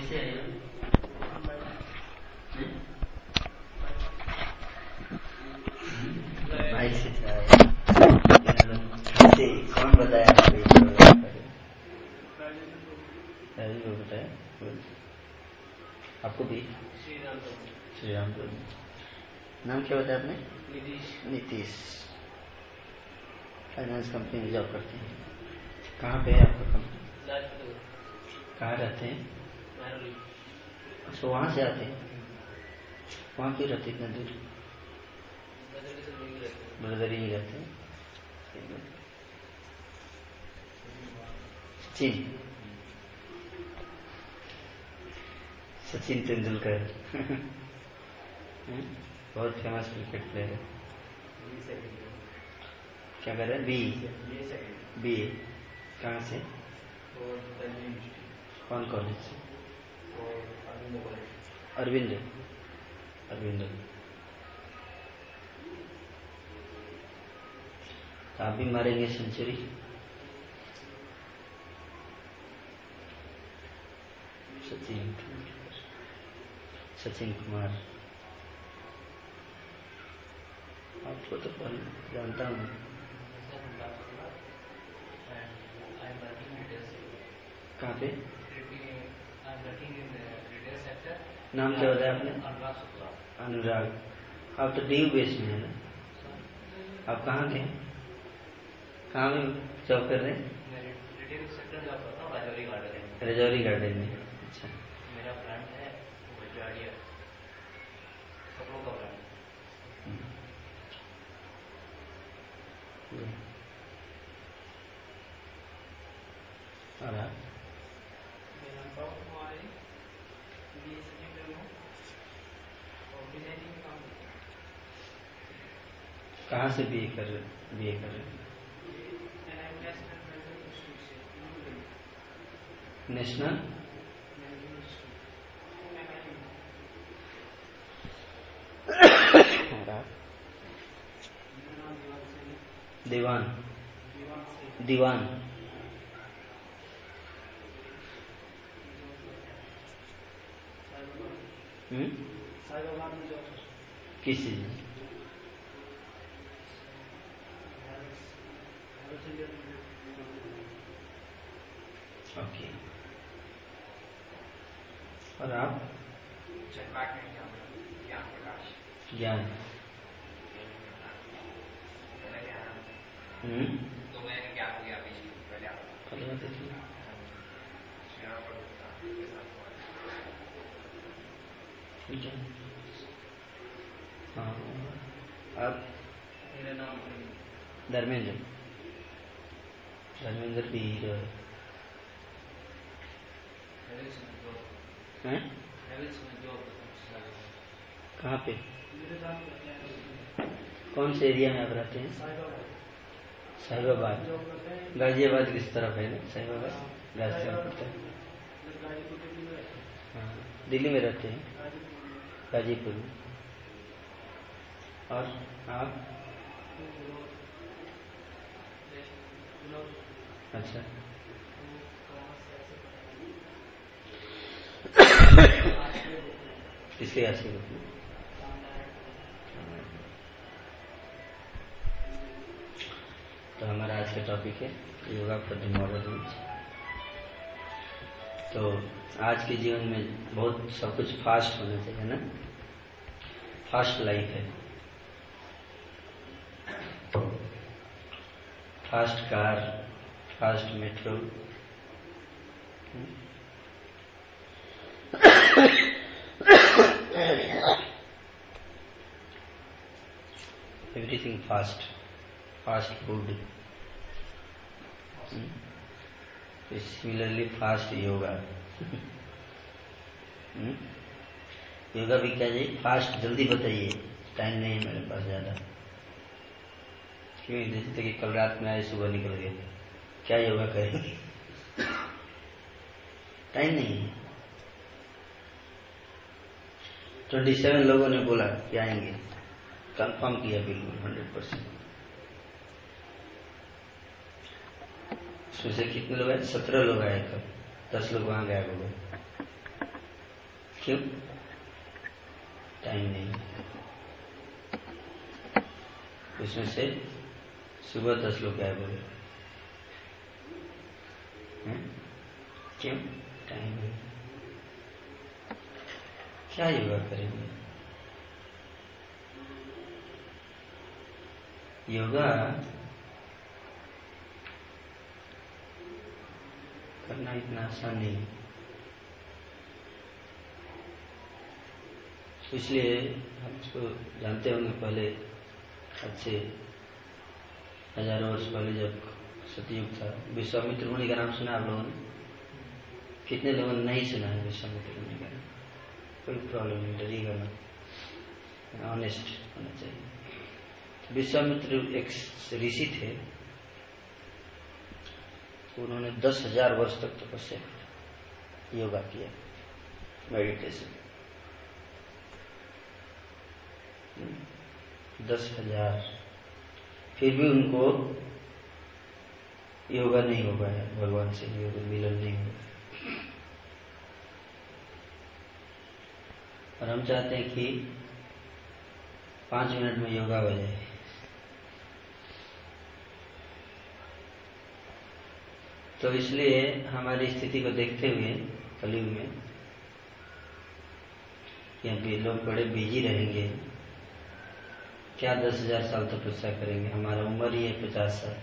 कैसे आएगा? भाई से कौन बताया आपको? बताया आपको भी? श्री राम प्रभु। नाम क्या बताया आपने? नीतीश। फाइनेंस कंपनी में जॉब करते हैं। कहाँ पे है आपका कंपनी? कहाँ रहते हैं? अच्छा, वहाँ से आते हैं। वहाँ क्यों रहते इतना दूर? ब्रदर ही रहते हैं। सचिन तेंदुलकर बहुत फेमस क्रिकेट प्लेयर है। क्या कर रहे हैं? B A. कहाँ से? कौन कॉलेज से? अरविंद। आप भी मारेंगे सेंचुरी? सचिन कुमार। आपको तो जानता हूँ। कहाँ पे? नाम क्या बताया आपने? अनुराग। आप तो ड्यू बेस में है ना? आप कहाँ के? कहाँ में जॉब कर रहे हैं? रजौरी गार्डन में। अच्छा, मेरा प्लांट है कपड़ों का प्लांट। और आप? कहाँ से बीए कर रहे हैं? नेशनल दीवान। किस चीज में? ओके। और आप? ज्ञान। तो मैंने क्या हो गया बीच में? ठीक है। हाँ, आप? मेरा नाम धर्मेंद्र भी हीरो है। कहाँ पे? कौन से एरिया में आप रहते हैं? साहिबाबाद। गाजियाबाद किस तरफ है ना? साहिबाबाद गाजियाबाद पड़ता है। हाँ, दिल्ली में रहते हैं, गाजीपुर में। और आप? अच्छा। किसके आशीर्वाद में? तो हमारा आज का टॉपिक है yoga for the modern age. तो आज के जीवन में बहुत सब कुछ फास्ट होना चाहिए ना? फास्ट लाइफ है। Fast car, fast metro, everything fast food. Similarly fast yoga. Yoga भी क्या चाहिए? फास्ट, जल्दी बताइए, टाइम नहीं है मेरे पास ज्यादा। क्यों? जैसे कि कल रात में आए, सुबह निकल गए, क्या योगा करेंगे? टाइम नहीं है। 27 लोगों ने बोला कि आएंगे, कंफर्म किया बिल्कुल 100%। उसमें से कितने लोग आए? 17 लोग आए। कल 10 लोग वहां गायब हो गए। क्यों? टाइम नहीं। उसमें से सुबह 10 लोग गायब हो गए। क्यों? टाइम नहीं। क्या योगा करेंगे? योगा करना इतना आसान नहीं है। इसलिए हम इसको जानते होंगे, पहले अच्छे हजारों वर्ष पहले जब सतयुग था, विश्वामित्र मुनि का नाम सुना आप लोगों ने? कितने लोगों ने नहीं सुना है विश्वामित्र मुनि का नाम? कोई प्रॉब्लम नहीं, डरिएगा ना, ऑनेस्ट होना चाहिए। विश्वामित्र एक ऋषि थे, उन्होंने 10,000 वर्ष तक तपस्या की, योगा किया, मेडिटेशन। 10,000, फिर भी उनको योगा नहीं हो पाया, भगवान से योग मिलन नहीं हुआ। और हम चाहते हैं कि 5 मिनट में योगा हो जाए। तो इसलिए हमारी स्थिति को देखते हुए कलयुग में कि लोग बड़े बिजी रहेंगे, क्या 10,000 साल तपस्या करेंगे? हमारा उम्र ही है 50 साल,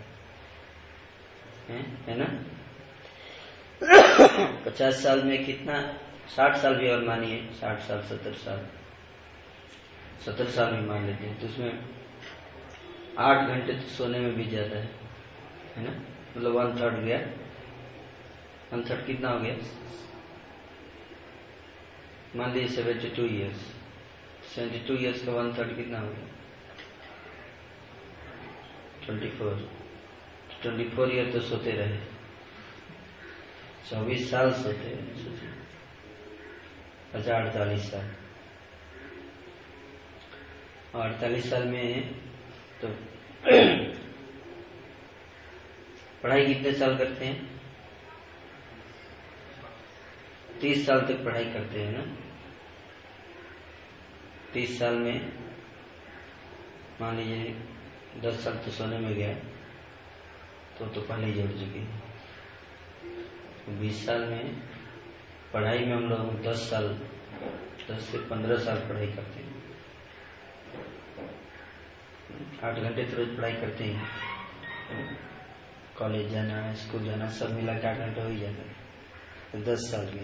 है ना? 50 साल में कितना, 60 साल भी और मानिए, 60 साल 70 साल, 70 साल भी मान लेते हैं, तो उसमें 8 घंटे तो सोने में भी ज्यादा है ना? मतलब 1/3 गया। 1/3 कितना हो गया? मान लीजिए 72 ईयर्स। 72 ईयर्स का 1/3 कितना हो गया? 24 ईयर तो सोते रहे, 24 साल सोते रहे, सोचिए 48 साल। और 48 साल में तो पढ़ाई कितने साल करते हैं? 30 साल तक पढ़ाई करते हैं ना? 30 साल में मान लीजिए 10 साल तो सोने में गया, तो पहले ही जोड़ चुके। 20 साल में पढ़ाई में हम लोग 10 से 15 साल पढ़ाई करते हैं। 8 घंटे तो रोज पढ़ाई करते हैं, कॉलेज जाना, स्कूल जाना, सब मिला के 8 घंटे हो ही जाता है। तो 10 साल गया,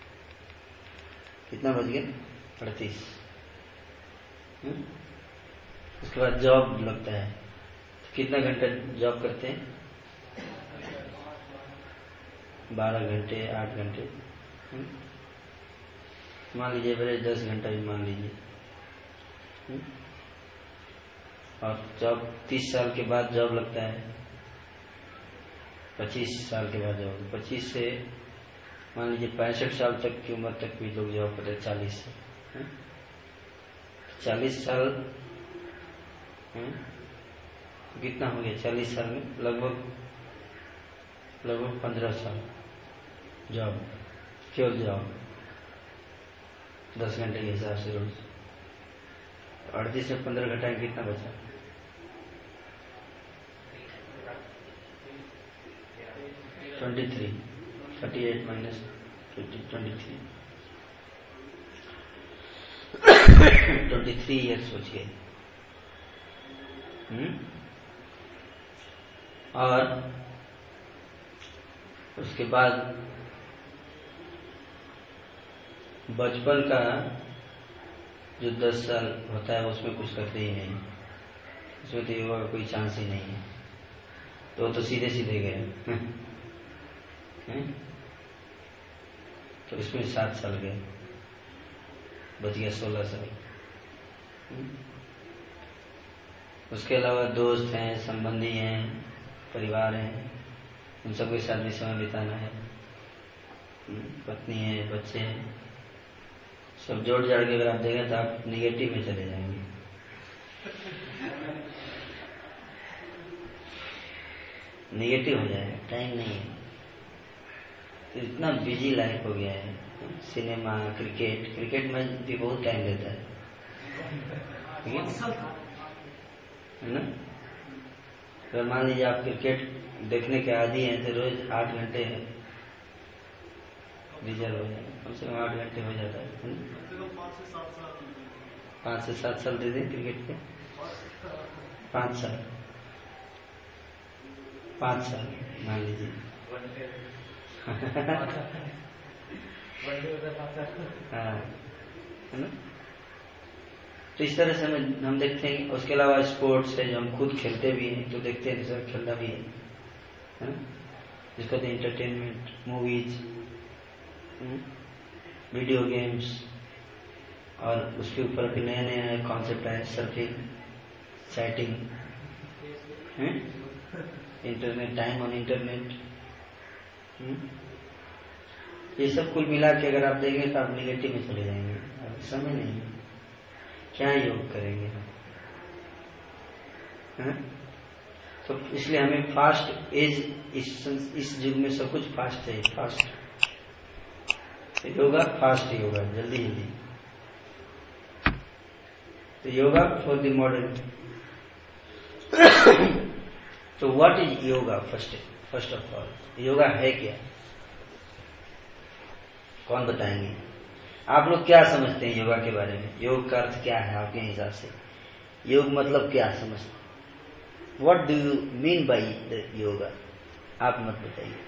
कितना बच गया? 38। उसके बाद जॉब लगता है, तो कितना घंटा जॉब करते हैं? 12 घंटे, 8 घंटे, मान लीजिए मेरे 10 घंटा भी मान लीजिए। और जॉब 30 साल के बाद जॉब लगता है, 25 साल के बाद जॉब, 25 से मान लीजिए 65 साल तक की उम्र तक भी लोग जॉब करते हैं। 40 साल कितना हो गया? 40 साल में लगभग 15 साल जॉब, केवल जॉब 10 घंटे के हिसाब से रोज। 38 में 15 घंटा कितना बचा? 23। 38 माइनस 23 23 ईयर्स सोचिए। और उसके बाद बचपन का जो 10 साल होता है उसमें कुछ करते ही नहीं, उसमें तो योगा का कोई चांस ही नहीं है, तो सीधे सीधे गए। तो इसमें 7 साल गए, बच गया 16 साल। उसके अलावा दोस्त हैं, संबंधी हैं, परिवार हैं, उन सबके साथ भी समय बिताना है, पत्नी है, बच्चे हैं, सब जोड़ जाड़ के अगर आप देखें तो आप निगेटिव में चले जाएंगे। निगेटिव हो जाएगा, टाइम नहीं है। तो इतना बिजी लाइफ हो गया है, सिनेमा, क्रिकेट में भी बहुत टाइम लेता है ना। अगर मान लीजिए आप क्रिकेट देखने के आदी हैं तो रोज 8 घंटे रिजर्व हो जाए, कम से कम 8 घंटे हो जाता है। 5 से 7 साल दे दें क्रिकेट के, 5 साल मान लीजिए। हाँ, है ना। तो इस तरह से हम देखते हैं। उसके अलावा स्पोर्ट्स है जो हम खुद खेलते भी हैं, तो देखते हैं दूसरा खेलना भी है ना। जिसको तो एंटरटेनमेंट, मूवीज, वीडियो गेम्स, और उसके ऊपर भी नए नए कॉन्सेप्ट आए, surfing, chatting, internet, time on internet. ये सब कुल मिला के अगर आप देखेंगे तो आप निगेटिव में चले जाएंगे। अब समय नहीं, क्या योग करेंगे हम, तो इसलिए हमें फास्ट एज, इस युग में सब कुछ फास्ट चाहिए, फास्ट योगा, फास्ट योगा, जल्दी जल्दी। तो योगा फॉर द मॉडर्न। तो what is yoga? First of all yoga है क्या? कौन बताएंगे? आप लोग क्या समझते हैं योगा के बारे में? योग का अर्थ क्या है आपके हिसाब से? योग मतलब क्या समझते? What do you mean by the yoga? आप मत बताइए।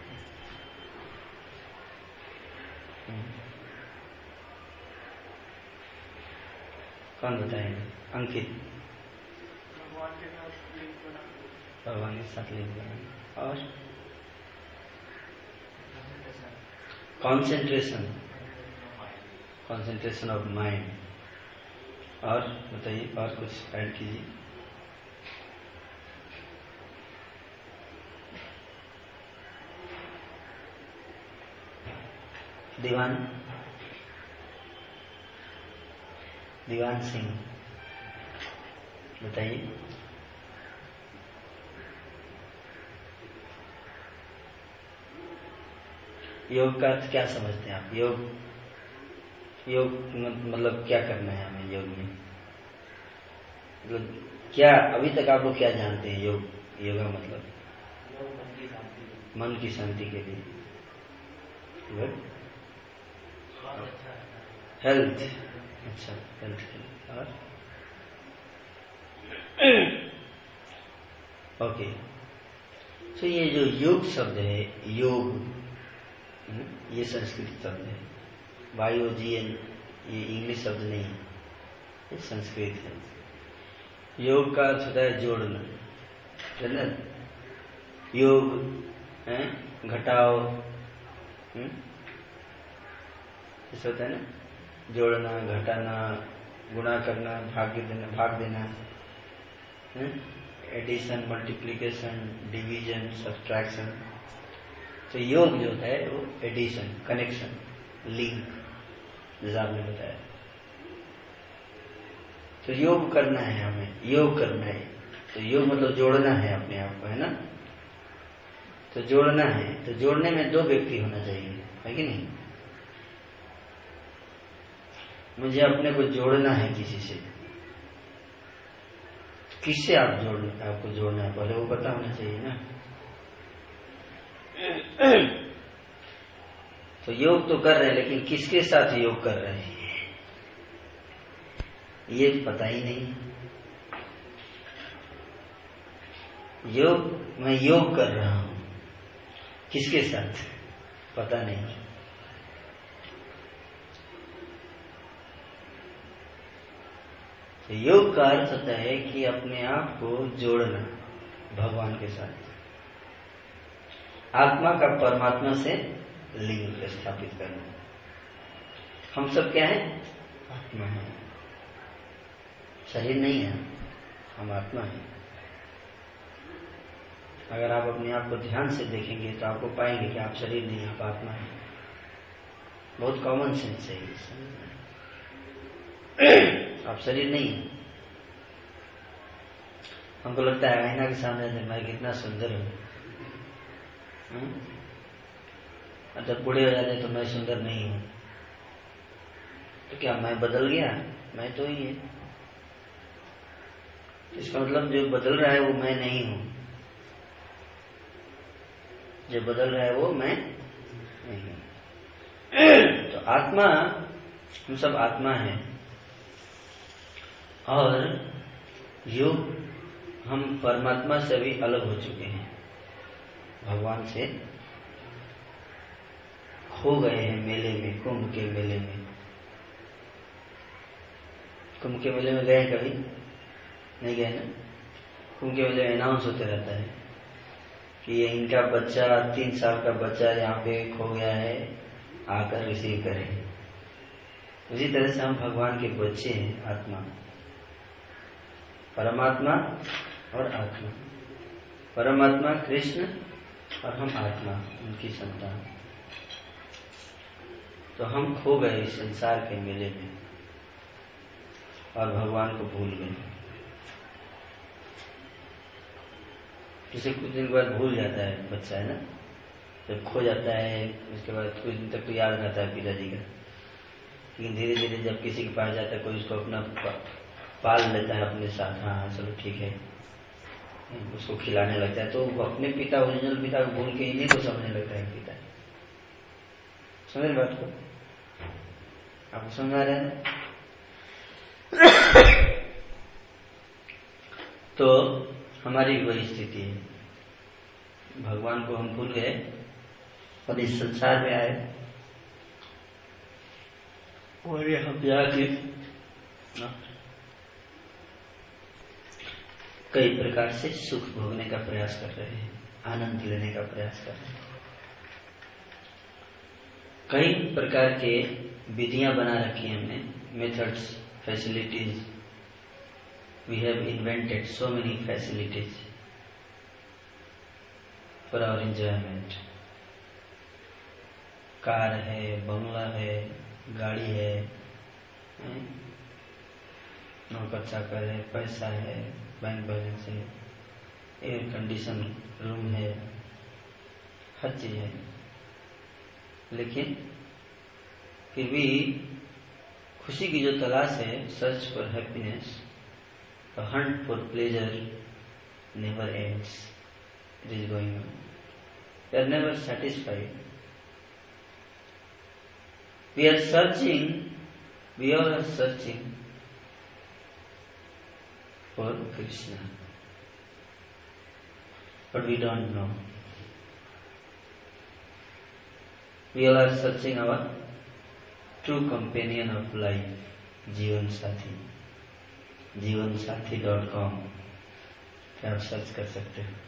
कौन बताएंगे? अंकित। भगवान के साथ लिंक बनाना। और कंसेंट्रेशन ऑफ माइंड। और बताइए, और कुछ ऐड कीजिए। दीवान सिंह बताइए। योग का अर्थ क्या समझते हैं आप? योग मतलब क्या करना है हमें योग में? मतलब क्या अभी तक आप लोग क्या जानते हैं? योगा मतलब मन की शांति के लिए। गुड। हेल्थ, अच्छा, हेल्थ के लिए। और ओके। तो ये जो योग शब्द है, योग, ये संस्कृत शब्द है। YOGN, ये इंग्लिश शब्द नहीं है, ये संस्कृत है। योग का अर्थ होता है जोड़ना, है। योग है घटाओ, ऐसा होता है ना, जोड़ना, घटाना, गुणा करना, भाग देना, एडिशन, मल्टीप्लिकेशन, डिवीजन, सब्ट्रैक्शन। तो योग जो है वो एडिशन, कनेक्शन, लिंक, जैसा आपने बताया। तो योग करना है हमें, योग करना है। तो योग मतलब जोड़ना है अपने आप को, है ना। तो जोड़ना है, तो जोड़ने में 2 व्यक्ति होना चाहिए, है कि नहीं? मुझे अपने को जोड़ना है किसी से। किससे आपको जोड़ना है, पहले वो पता होना चाहिए ना। तो योग तो कर रहे हैं, लेकिन किसके साथ योग कर रहे हैं ये पता ही नहीं। मैं योग कर रहा हूं, किसके साथ पता नहीं। तो योग का अर्थ होता है कि अपने आप को जोड़ना भगवान के साथ, आत्मा का परमात्मा से लिंग स्थापित करना। हम सब क्या है? आत्मा है, शरीर नहीं है, हम आत्मा है। अगर आप अपने आप को ध्यान से देखेंगे तो आपको पाएंगे कि आप शरीर नहीं, आप आत्मा है। बहुत कॉमन सेंस है ये। आप शरीर नहीं है। हमको लगता है आईना के सामने मैं कितना सुंदर हूं, जब बूढ़े हो जाते हैं तो मैं सुंदर नहीं हूं, तो क्या मैं बदल गया? मैं तो ही है। इसका मतलब जो बदल रहा है वो मैं नहीं हूं, जो बदल रहा है वो मैं नहीं हूं। तो आत्मा, हम सब आत्मा है, और योग हम परमात्मा से भी अलग हो चुके हैं, भगवान से खो गए हैं मेले में, कुंभ के मेले में। कुंभ के मेले में गए कभी? नहीं गए ना? कुंभ के मेले में अनाउंस होते रहता है कि ये इनका बच्चा, 3 साल का बच्चा यहाँ पे खो गया है, आकर रिसीव करें। उसी तरह से हम भगवान के बच्चे हैं, आत्मा, परमात्मा और आत्मा। परमात्मा कृष्ण और हम आत्मा, उनकी संतान। तो हम खो गए इस संसार के मेले में और भगवान को भूल गए। जैसे कुछ दिन बाद भूल जाता है बच्चा, है ना, जब खो जाता है उसके बाद कुछ दिन तक तो याद रहता है पिताजी का, लेकिन धीरे धीरे जब किसी के पास जाता है, कोई उसको अपना पाल लेता है अपने साथ, हाँ चलो ठीक है, उसको खिलाने लगता है, तो वो अपने पिता, ओरिजिनल पिता को भूल के इन्हीं को समझने लगता है पिता। समझ बात को? आपको समझ आ रहा है? तो हमारी वही स्थिति है, भगवान को हम भूल गए और इस संसार में आए, और यहाँ जाके कई प्रकार से सुख भोगने का प्रयास कर रहे हैं, आनंद लेने का प्रयास कर रहे हैं। कई प्रकार के विधियां बना रखी हैं हमने, methods, facilities. We have invented so many facilities for our enjoyment. Car है, बंगला है, गाड़ी है, नौकर चाकर है, पैसा है, बैंक बैलेंस है, एयर कंडीशन रूम है, हर चीज है। लेकिन फिर भी खुशी की जो तलाश है, search for happiness, the hunt for pleasure never ends, it is going on, we are never satisfied, we are searching, we all are searching for Krishna, but we don't know. We all are searching our true companion of life, जीवन साथी, जीवनसाथी.com पे आप search कर सकते हो,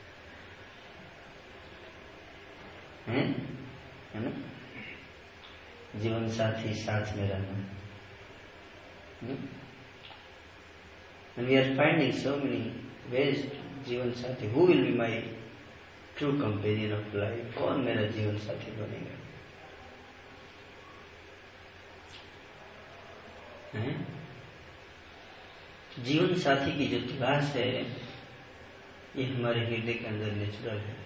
है ना? जीवन साथी, साथ में रहना। And we are finding so many ways, जीवन साथी, who will be my true companion of life? कौन मेरा जीवन साथी बनेगा? जीवन साथी की जो तलाश है, ये हमारे हृदय के अंदर नेचुरल है,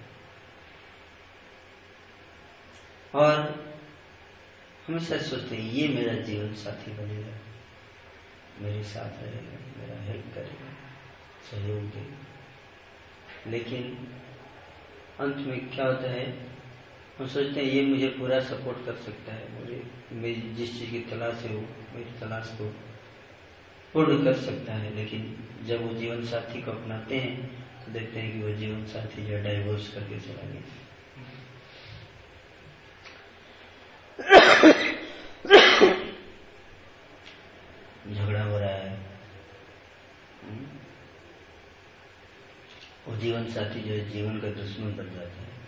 और हमेशा सोचते हैं ये मेरा जीवन साथी बनेगा, मेरे साथ रहेगा, मेरा हेल्प करेगा, सहयोग देगा। लेकिन अंत में क्या होता है, हम सोचते हैं ये मुझे पूरा सपोर्ट कर सकता है, मुझे मेरी जिस चीज की तलाश है वो मेरी तलाश को पूर्ण कर सकता है। लेकिन जब वो जीवन साथी को अपनाते हैं तो देखते हैं कि वो जीवन साथी जो डाइवोर्स करके चला गया। झगड़ा हो रहा है, वो जीवन साथी जो है जीवन का दुश्मन बन जाता है।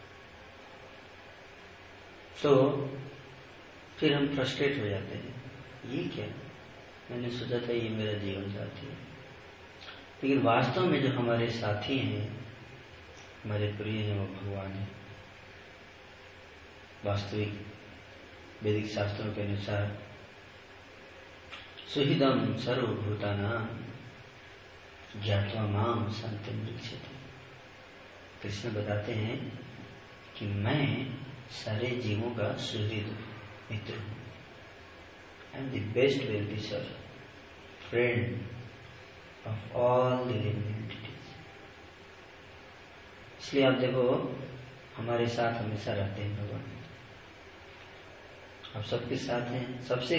तो फिर हम फ्रस्ट्रेट हो जाते हैं, ये क्या, मैंने सोचा था ये मेरा जीवन साथी है। लेकिन वास्तव में जो हमारे साथी हैं, हमारे प्रिय हैं, वो भगवान है। वास्तविक वैदिक शास्त्रों के अनुसार सुहृदम सर्वभूतानां ज्ञात्वा माम शांतिं रक्षति। कृष्ण बताते हैं कि मैं सारे जीवों का सुहृद मित्र हूँ। I am the best well wisher, friend of all the living entities. इसलिए आप देखो हमारे साथ हमेशा रहते हैं भगवान। आप सबके साथ हैं। सबसे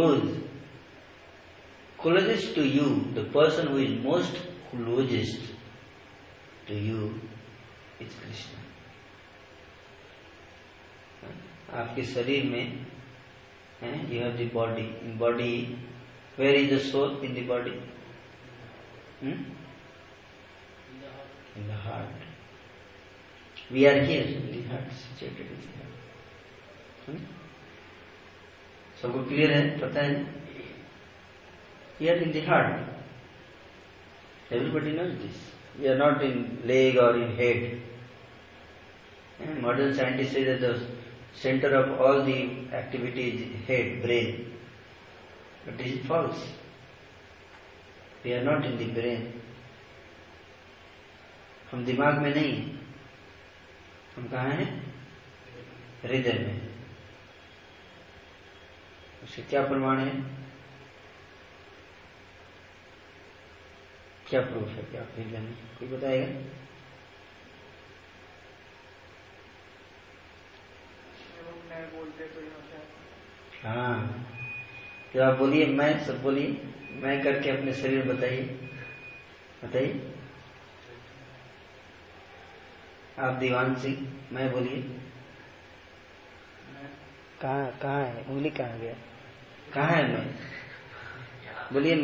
closest to you, the person who is most closest to you is Krishna. आपके शरीर में you have the body. In body, where is the soul in the body? In the heart. We are here in the heart, situated in the heart. सबको clear है? पता है? We are in the heart. Everybody knows this. We are not in leg or in head. And modern scientists say that the center of all the activity is head, brain. But this is false. We are not in the brain. हम दिमाग में नहीं हैं। हम कहाँ हैं? हृदय में। उसके क्या प्रमाण है? क्या प्रूफ है कि आप हृदय में? कोई बताएगा? हाँ, तो आप बोलिए, मैं सब बोलिए, मैं करके अपने शरीर बताइए, बताइए। आप दीवान सिंह, मैं बोलिए। कहाँ है? उंगली कहाँ गया? कहाँ है मैं? बोलिए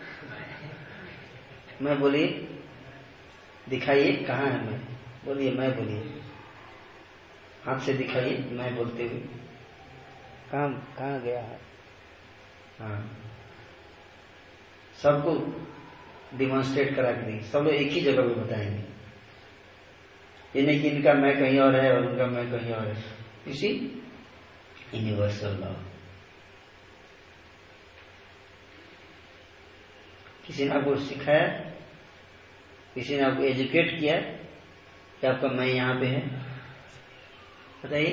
मैं बोलिए, दिखाइए कहाँ है मैं? बोलिए मैं, बोलिए, हाथ से दिखाइए मैं बोलते हुए। कहाँ गया है? हाँ, सबको डिमॉन्स्ट्रेट करा के देंगे। सब लोग एक ही जगह पे बताएंगे। ये नहीं कि इनका मैं कहीं और है और उनका मैं कहीं और है। इसी यूनिवर्सल लॉ। किसी ने आपको सिखाया, किसी ने आपको एजुकेट किया कि आपका मैं यहाँ पे है? बताइए।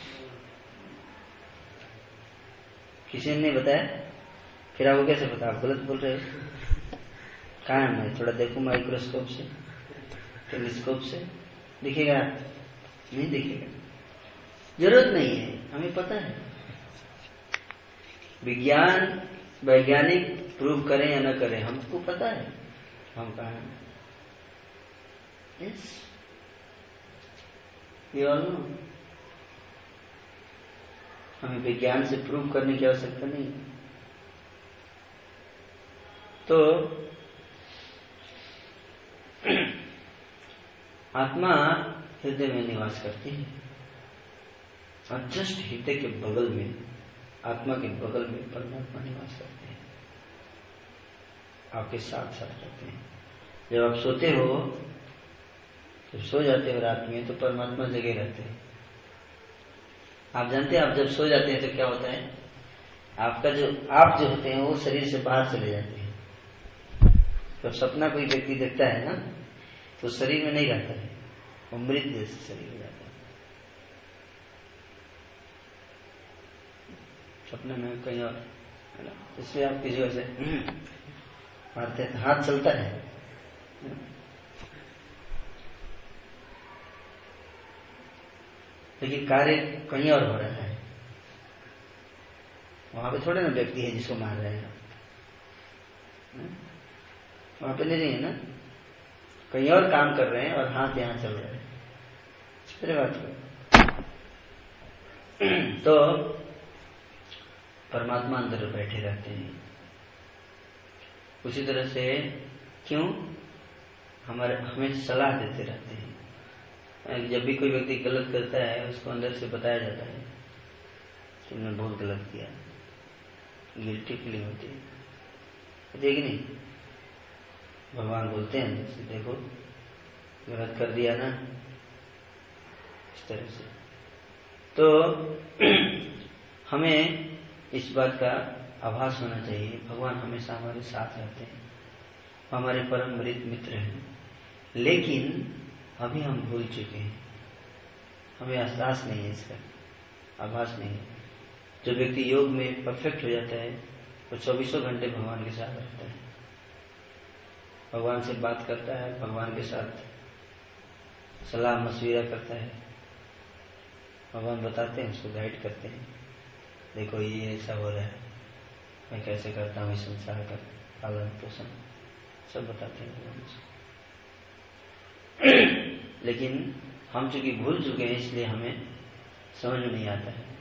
किसी ने नहीं बताया, फिर आपको कैसे पता? आप गलत बोल रहे हो। कहाँ है मैं? थोड़ा देखो माइक्रोस्कोप से, टेलीस्कोप से, दिखेगा? नहीं दिखेगा। जरूरत नहीं है, हमें पता है। वैज्ञानिक प्रूव करें या न करें, हमको पता है हम कहाँ हैं। Yes, we all know. हमें विज्ञान से प्रूव करने की आवश्यकता नहीं। तो आत्मा हृदय में निवास करती है, और जस्ट हृदय के बगल में, आत्मा के बगल में परमात्मा निवास करते हैं, आपके साथ साथ रहते हैं। जब आप सोते हो, जब सो जाते हो रात में, तो परमात्मा जगे रहते हैं। आप जानते हैं, आप जब सो जाते हैं तो क्या होता है? आपका आप जो होते हैं वो शरीर से बाहर चले जाते हैं। जब सपना कोई व्यक्ति देखता है ना, तो शरीर में नहीं रहता है, वो मृत जैसे शरीर हो जाता है। सपने में कहीं और है ना, इसलिए आप किसी वजह से मारते हैं, हाथ चलता है। लेकिन कार्य कहीं और हो रहा है। वहां पे थोड़े ना व्यक्ति है जिसको मार रहे हैं, वहां पे नहीं है ना, कहीं और काम कर रहे हैं और हाथ यहां चल रहे हैं। मेरे बात को तो परमात्मा अंदर बैठे रहते हैं। उसी तरह से क्यों हमें सलाह देते रहते हैं। जब भी कोई व्यक्ति गलत करता है, उसको अंदर से बताया जाता है कि तुमने बहुत गलत किया, गिल्टी फीलिंग होती है, देखिए नहीं? भगवान बोलते हैं अंदर से, देखो गलत कर दिया ना, इस तरह से। तो हमें इस बात का आभास होना चाहिए, भगवान हमेशा हमारे साथ रहते हैं, हमारे परम मृत मित्र हैं। लेकिन अभी हम भूल चुके हैं, हमें एहसास नहीं है इसका। आभास नहीं है। जो व्यक्ति योग में परफेक्ट हो जाता है वो 24 घंटे भगवान के साथ रहता है, भगवान से बात करता है, भगवान के साथ सलाह मशविरा करता है, भगवान बताते हैं, उसको गाइड करते हैं, देखो ये ऐसा हो रहा है, मैं कैसे करता हूँ इस संसार का पालन पोषण, सब बताते हैं भगवान से। लेकिन हम चूंकि भूल चुके हैं इसलिए हमें समझ में नहीं आता है।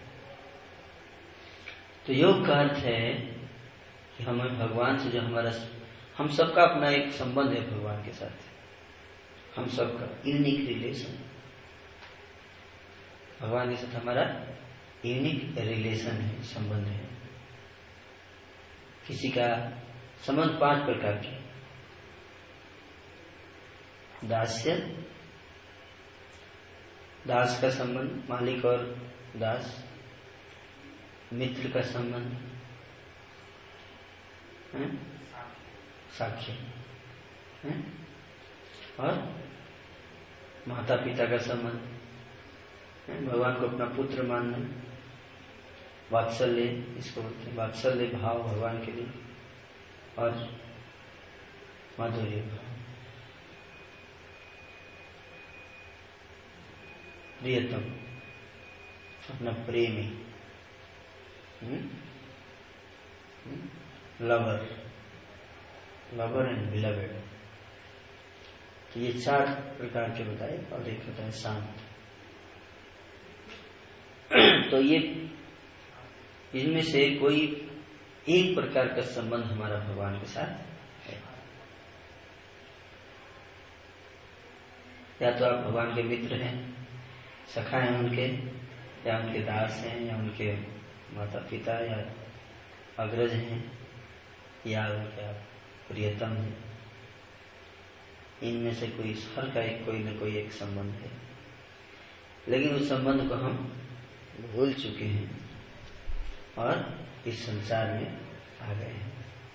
तो योग का अर्थ है कि हमें भगवान से जो हमारा, हम सबका अपना एक संबंध है भगवान के साथ, हम सबका यूनिक रिलेशन, भगवान के साथ हमारा यूनिक रिलेशन है, संबंध है। किसी का संबंध 5 प्रकार के, दास्य, दास का संबंध, मालिक और दास, मित्र का संबंध, साक्षी, और माता पिता का संबंध, भगवान को अपना पुत्र मानना, वात्सल्य, इसको बोलते हैं वात्सल्य भाव भगवान के लिए, और माधुर्य भाव, प्रियतम, अपना प्रेमी, लवर, लवर एंड बिलवेड। तो ये 4 प्रकार के बताए, और एक होता है शांत। तो ये इनमें से कोई एक प्रकार का संबंध हमारा भगवान के साथ है। या तो आप भगवान के मित्र हैं, सखा हैं उनके, या उनके दास हैं, या उनके माता पिता या अग्रज हैं, या उनके प्रियतम हैं। इनमें से कोई, हर का एक कोई न कोई एक संबंध है, लेकिन उस संबंध को हम भूल चुके हैं और इस संसार में आ गए हैं।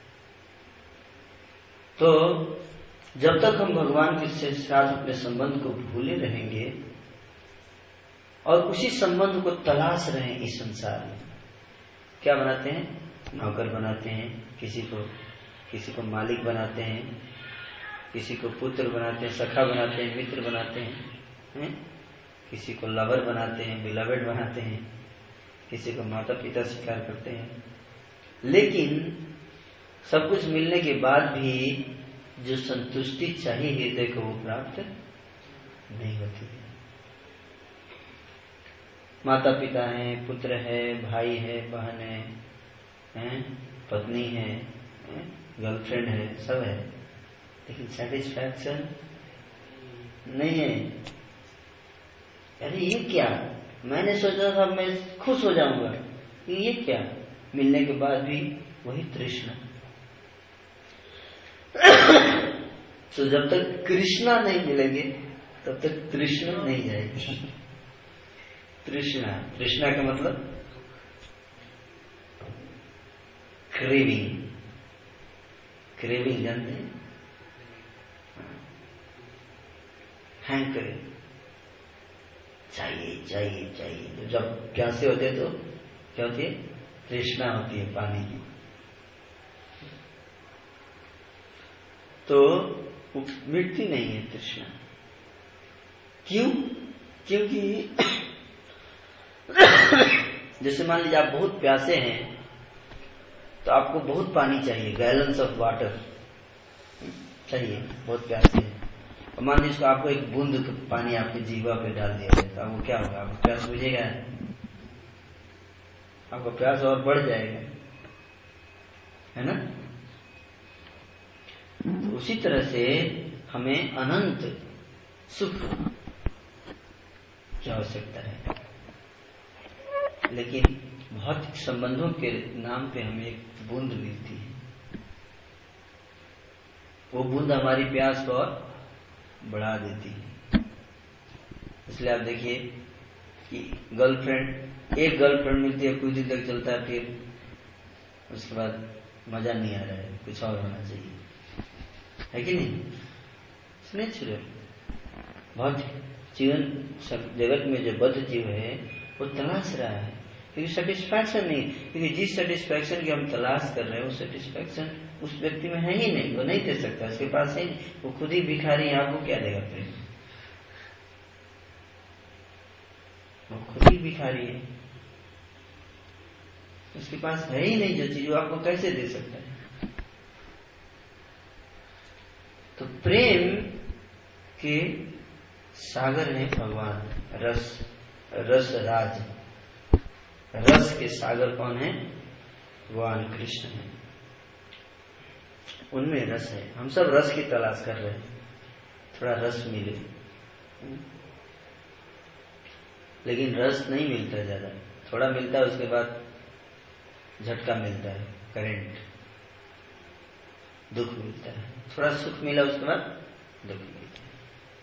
तो जब तक हम भगवान के साथ अपने संबंध को भूले रहेंगे और उसी संबंध को तलाश रहे हैं इस संसार में, क्या बनाते हैं, नौकर बनाते हैं, किसी को मालिक बनाते हैं, किसी को पुत्र बनाते हैं, सखा बनाते हैं, मित्र बनाते हैं, किसी को लवर बनाते हैं, बिलवेड बनाते हैं, किसी को माता पिता स्वीकार करते हैं। लेकिन सब कुछ मिलने के बाद भी जो संतुष्टि चाहिए हृदय को वो प्राप्त नहीं होती है। माता पिता हैं, पुत्र है, भाई है, बहन है, पत्नी है, गर्लफ्रेंड है, सब है, लेकिन सेटिस्फैक्शन नहीं है। अरे ये क्या, मैंने सोचा था मैं खुश हो जाऊंगा, ये क्या, मिलने के बाद भी वही तृष्णा। तो जब तक कृष्णा नहीं मिलेंगे तब तक तृष्णा नहीं जाएगी। तृष्णा का मतलब क्रेविंग जानते हैं, हैंकरिंग, चाहिए चाहिए चाहिए। जब प्यासे होते हैं तो क्या होती है, तृष्णा होती है पानी की। तो मिटती नहीं है तृष्णा। क्यों? क्योंकि जैसे मान लीजिए आप बहुत प्यासे हैं तो आपको बहुत पानी चाहिए, गैलन्स ऑफ वाटर चाहिए, बहुत प्यासे हैं। और मान लीजिए आपको एक बूंद पानी आपके जीवा पे डाल दिया जाए तो आपको क्या होगा, आपको प्यास बुझेगा, आपका प्यास और बढ़ जाएगा, है ना। तो उसी तरह से हमें अनंत सुख की आवश्यकता है, लेकिन भौतिक संबंधों के नाम पे हमें एक बूंद मिलती है, वो बूंद हमारी प्यास को और बढ़ा देती है। इसलिए आप देखिए कि एक गर्लफ्रेंड मिलती है, कुछ दिन तक चलता है, फिर उसके बाद मजा नहीं आ रहा है, कुछ और होना चाहिए, है कि नहीं। नेचुरल बहुत जीवन जगत में जो बद्ध जीव है वो तलाश रहा है, क्योंकि सेटिस्फैक्शन नहीं, क्योंकि जिस सेटिस्फैक्शन की हम तलाश कर रहे हैं वो सेटिस्फैक्शन उस व्यक्ति में है ही नहीं, वो नहीं दे सकता, उसके पास है, वो खुद ही भिखारी है, आपको क्या देगा प्रेम? वो खुद ही भिखारी है, उसके पास है ही नहीं जो चीज, वो आपको कैसे दे सकता है? तो प्रेम के सागर है भगवान, रस राज, रस के सागर कौन है? भगवान कृष्ण है, उनमें रस है। हम सब रस की तलाश कर रहे हैं, थोड़ा रस मिले, लेकिन रस नहीं मिलता ज्यादा, थोड़ा मिलता है, उसके बाद झटका मिलता है, करंट, दुख मिलता है, थोड़ा सुख मिला उसके बाद दुख मिलता है।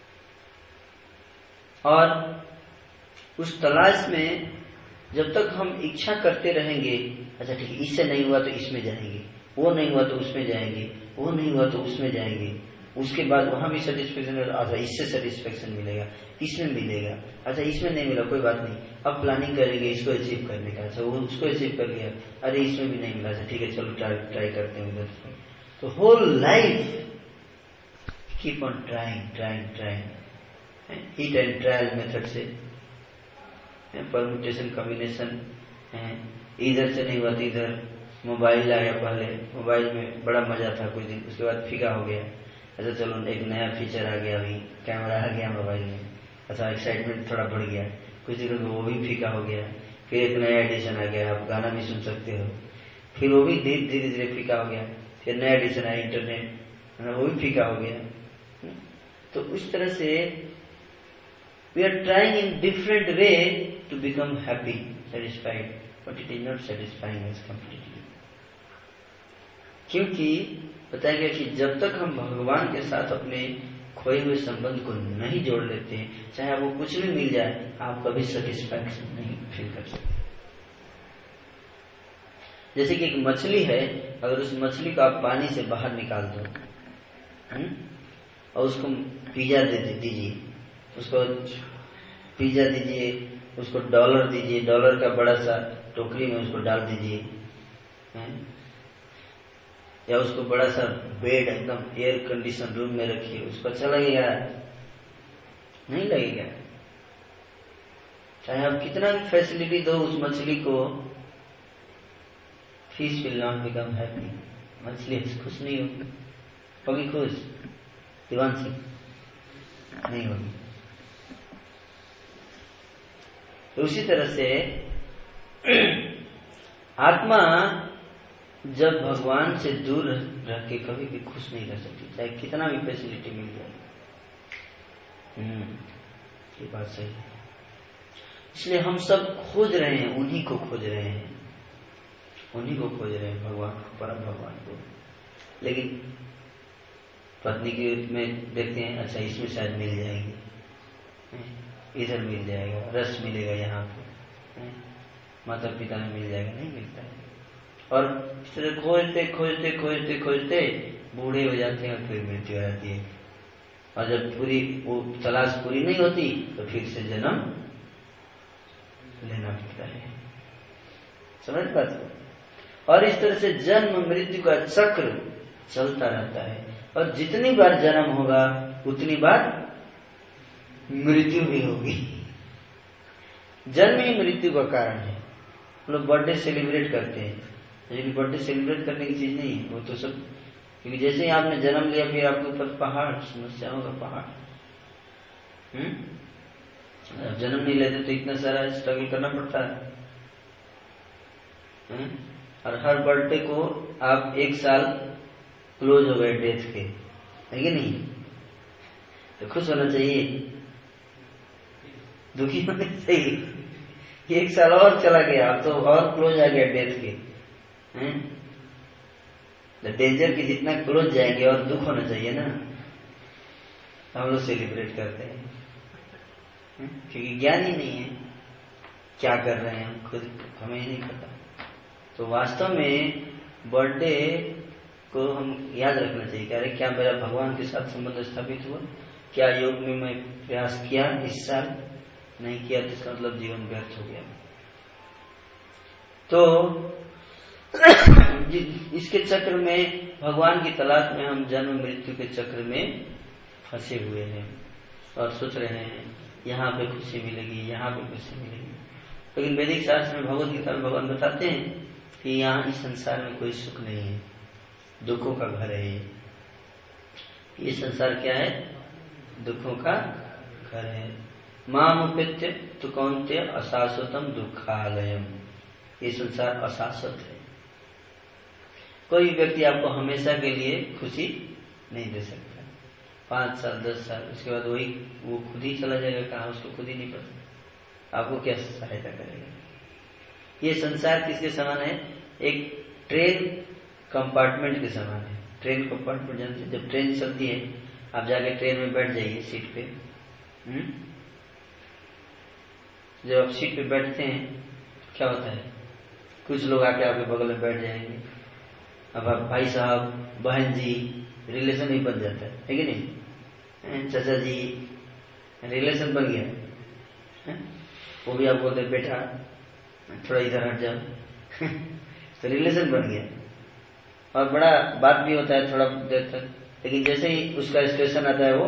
और उस तलाश में जब तक हम इच्छा करते रहेंगे, अच्छा ठीक है, इससे नहीं हुआ तो इसमें जाएंगे, वो नहीं हुआ तो उसमें जाएंगे, वो नहीं हुआ तो उसमें जाएंगे, उसके बाद वहां भी सेटिस्फेक्शन, अच्छा इससे सेटिस्फेक्शन मिलेगा, इसमें मिलेगा, अच्छा इसमें नहीं मिला कोई बात नहीं, अब प्लानिंग करेंगे इसको अचीव करने का, अच्छा वो उसको अचीव कर लिया, अरे इसमें भी नहीं मिला, अच्छा ठीक है चलो ट्राई करते हैं उधर। तो whole life keep on trying, hit and trial method से, परम्यूटेशन कॉम्बिनेशन, इधर से नहीं हुआ तो इधर, मोबाइल आया, पहले मोबाइल में बड़ा मजा था कुछ दिन, उसके बाद फीका हो गया, अच्छा चलो एक नया फीचर आ गया, अभी कैमरा आ गया मोबाइल में, अच्छा एक्साइटमेंट थोड़ा बढ़ गया, कुछ दिनों में वो भी फीका हो गया, फिर एक नया एडिशन आ गया, आप गाना भी सुन सकते हो, फिर वो भी धीरे धीरे फीका हो गया, फिर नया एडिशन आया इंटरनेट, वो भी फीका हो गया। तो उस तरह से we are trying in different way to become happy, satisfied, but it is not satisfying us completely. क्योंकि बताया गया कि जब तक हम भगवान के साथ अपने खोए हुए संबंध को नहीं जोड़ लेते हैं, चाहे वो कुछ भी मिल जाए, आप कभी सेटिस्फैक्शन नहीं फील कर सकते। जैसे कि एक मछली है, अगर उस मछली को आप पानी से बाहर निकाल दो और उसको पिज्जा दे दीजिए, उसको पिज्जा दीजिए, उसको डॉलर दीजिए, डॉलर का बड़ा सा टोकरी में उसको डाल दीजिए, या उसको बड़ा सा बेड एकदम एयर कंडीशन रूम में रखिए, उसको अच्छा लगेगा? नहीं लगेगा। चाहे आप कितना भी फैसिलिटी दो उस मछली को, fish will not become happy, मछली खुश नहीं होगी खुश? दिवानसी नहीं होगी। तो उसी तरह से आत्मा जब भगवान से दूर रह के कभी भी खुश नहीं रह सकती, चाहे कितना भी फैसिलिटी मिल जाए। ये बात सही है। इसलिए हम सब खोज रहे हैं, उन्हीं को खोज रहे हैं, उन्हीं को खोज रहे हैं, भगवान को, परम भगवान को। लेकिन पत्नी के में देखते हैं, अच्छा इसमें शायद मिल जाएगी, इधर मिल जाएगा, रस मिलेगा यहाँ पे, माता पिता में मिल जाएगा, नहीं मिलता है। और इस तरह खोजते खोजते खोजते खोजते बूढ़े हो जाते हैं और फिर मृत्यु हो जाती है। और जब पूरी वो तलाश पूरी नहीं होती तो फिर से जन्म लेना पड़ता है। समझ बात को? और इस तरह से जन्म मृत्यु का चक्र चलता रहता है। और जितनी बार जन्म होगा उतनी बार मृत्यु भी होगी। जन्म ही मृत्यु का कारण है। हम लोग बर्थडे सेलिब्रेट करते हैं, लेकिन बर्थडे सेलिब्रेट करने की चीज नहीं है वो तो सब, क्योंकि जैसे ही आपने जन्म लिया फिर आपके ऊपर पहाड़ समस्याओं का पहाड़। अब जन्म नहीं लेते तो इतना सारा स्ट्रगल करना पड़ता है। और हर बर्थडे को आप एक साल क्लोज हो गए डेथ के, है कि नहीं? तो खुश होना चाहिए, दुखी होना चाहिए। एक साल और चला गया, अब तो और क्लोज आ गया डेथ के। डेंजर की जितना क्लोज जाएंगे और दुख होना चाहिए ना। हम लोग सेलिब्रेट करते हैं क्योंकि ज्ञान ही नहीं है क्या कर रहे हैं हम खुद, हमें ही नहीं पता। तो वास्तव में बर्थडे को हम याद रखना चाहिए कि अरे क्या मेरा भगवान के साथ संबंध स्थापित हुआ, क्या योग में मैं प्रयास किया इस साल, नहीं किया तो इसका मतलब जीवन व्यर्थ हो गया। तो इसके चक्र में, भगवान की तलाश में हम जन्म मृत्यु के चक्र में फंसे हुए हैं और सोच रहे हैं यहाँ पे खुशी मिलेगी, यहाँ पे खुशी मिलेगी। लेकिन वैदिक शास्त्र में, भगवत गीता में भगवान बताते हैं कि यहाँ इस संसार में कोई सुख नहीं है, दुखों का घर है। ये संसार क्या है? दुखों का घर है। मामुपेत्य तु कौन्तेय अशाश्वतम दुःखालयम। ये संसार अशाश्वत है। कोई व्यक्ति आपको हमेशा के लिए खुशी नहीं दे सकता। 5 साल 10 साल उसके बाद वो खुद ही चला जाएगा, कहाँ उसको खुद ही नहीं पता, आपको क्या सहायता करेगा। ये संसार किसके समान है? एक ट्रेन कंपार्टमेंट के समान है। ट्रेन कंपार्टमेंट जानते, जब ट्रेन चलती है आप जाके ट्रेन में बैठ जाइए सीट पे। जब आप सीट पे बैठते हैं क्या होता है? कुछ लोग आके आपके बगल में बैठ जाएंगे। अब आप भाई साहब, बहन जी, रिलेशन ही बन जाता है कि नहीं? चाचा जी, रिलेशन बन गया। वो भी आप बोलते बेटा थोड़ा इधर हट जाओ तो रिलेशन बन गया और बड़ा बात भी होता है थोड़ा देर तक। लेकिन जैसे ही उसका स्टेशन आता है वो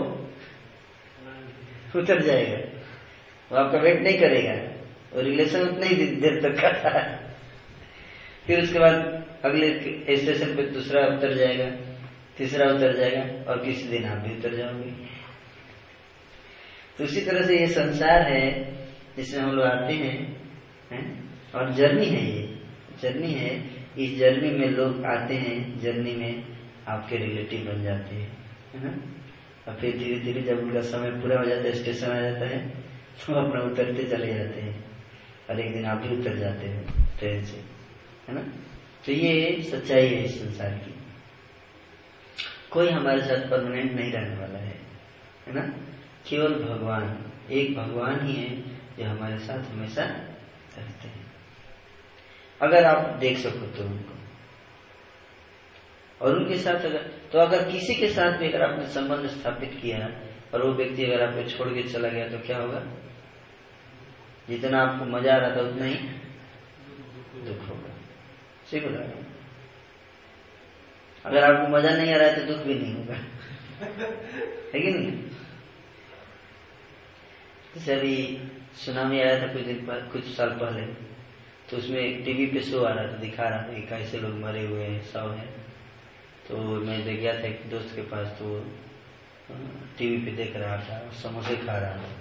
उतर जाएगा, वो आपका वेट नहीं करेगा, वो रिलेशन उतने ही देर तक करता है। फिर उसके बाद अगले स्टेशन पे दूसरा उतर जाएगा, तीसरा उतर जाएगा और किसी दिन आप भी उतर जाओगे। तो उसी तरह से ये संसार है जिसमें हम लोग आते हैं और जर्नी है, ये जर्नी है। इस जर्नी में लोग आते हैं, जर्नी में आपके रिलेटिव बन जाते हैं, है ना। और फिर धीरे धीरे जब उनका समय पूरा हो जाता है, स्टेशन आ जाता है, तो अपना उतरते चले जाते हैं और एक दिन आप भी उतर जाते हैं ट्रेन से, है ना। तो ये सच्चाई है इस संसार की। कोई हमारे साथ परमानेंट नहीं रहने वाला है ना। केवल भगवान, एक भगवान ही है जो हमारे साथ हमेशा रहते हैं। अगर आप देख सको तो उनको, और उनके साथ अगर किसी के साथ भी अगर आपने संबंध स्थापित किया और वो व्यक्ति अगर आपको छोड़ के चला गया तो क्या होगा? जितना आपको मजा आ रहा था उतना ही दुख होगा। सही बोला। अगर आपको मजा नहीं आ रहा है तो दुख भी नहीं होगा, है कि नहीं। जैसे अभी सुनामी आया था कुछ साल पहले, तो उसमें टीवी पे शो आ रहा था, दिखा रहा था कि कैसे लोग मरे हुए हैं, सब है। तो मैं देख गया था एक दोस्त के पास, तो टीवी पे देख रहा था, समोसे खा रहा था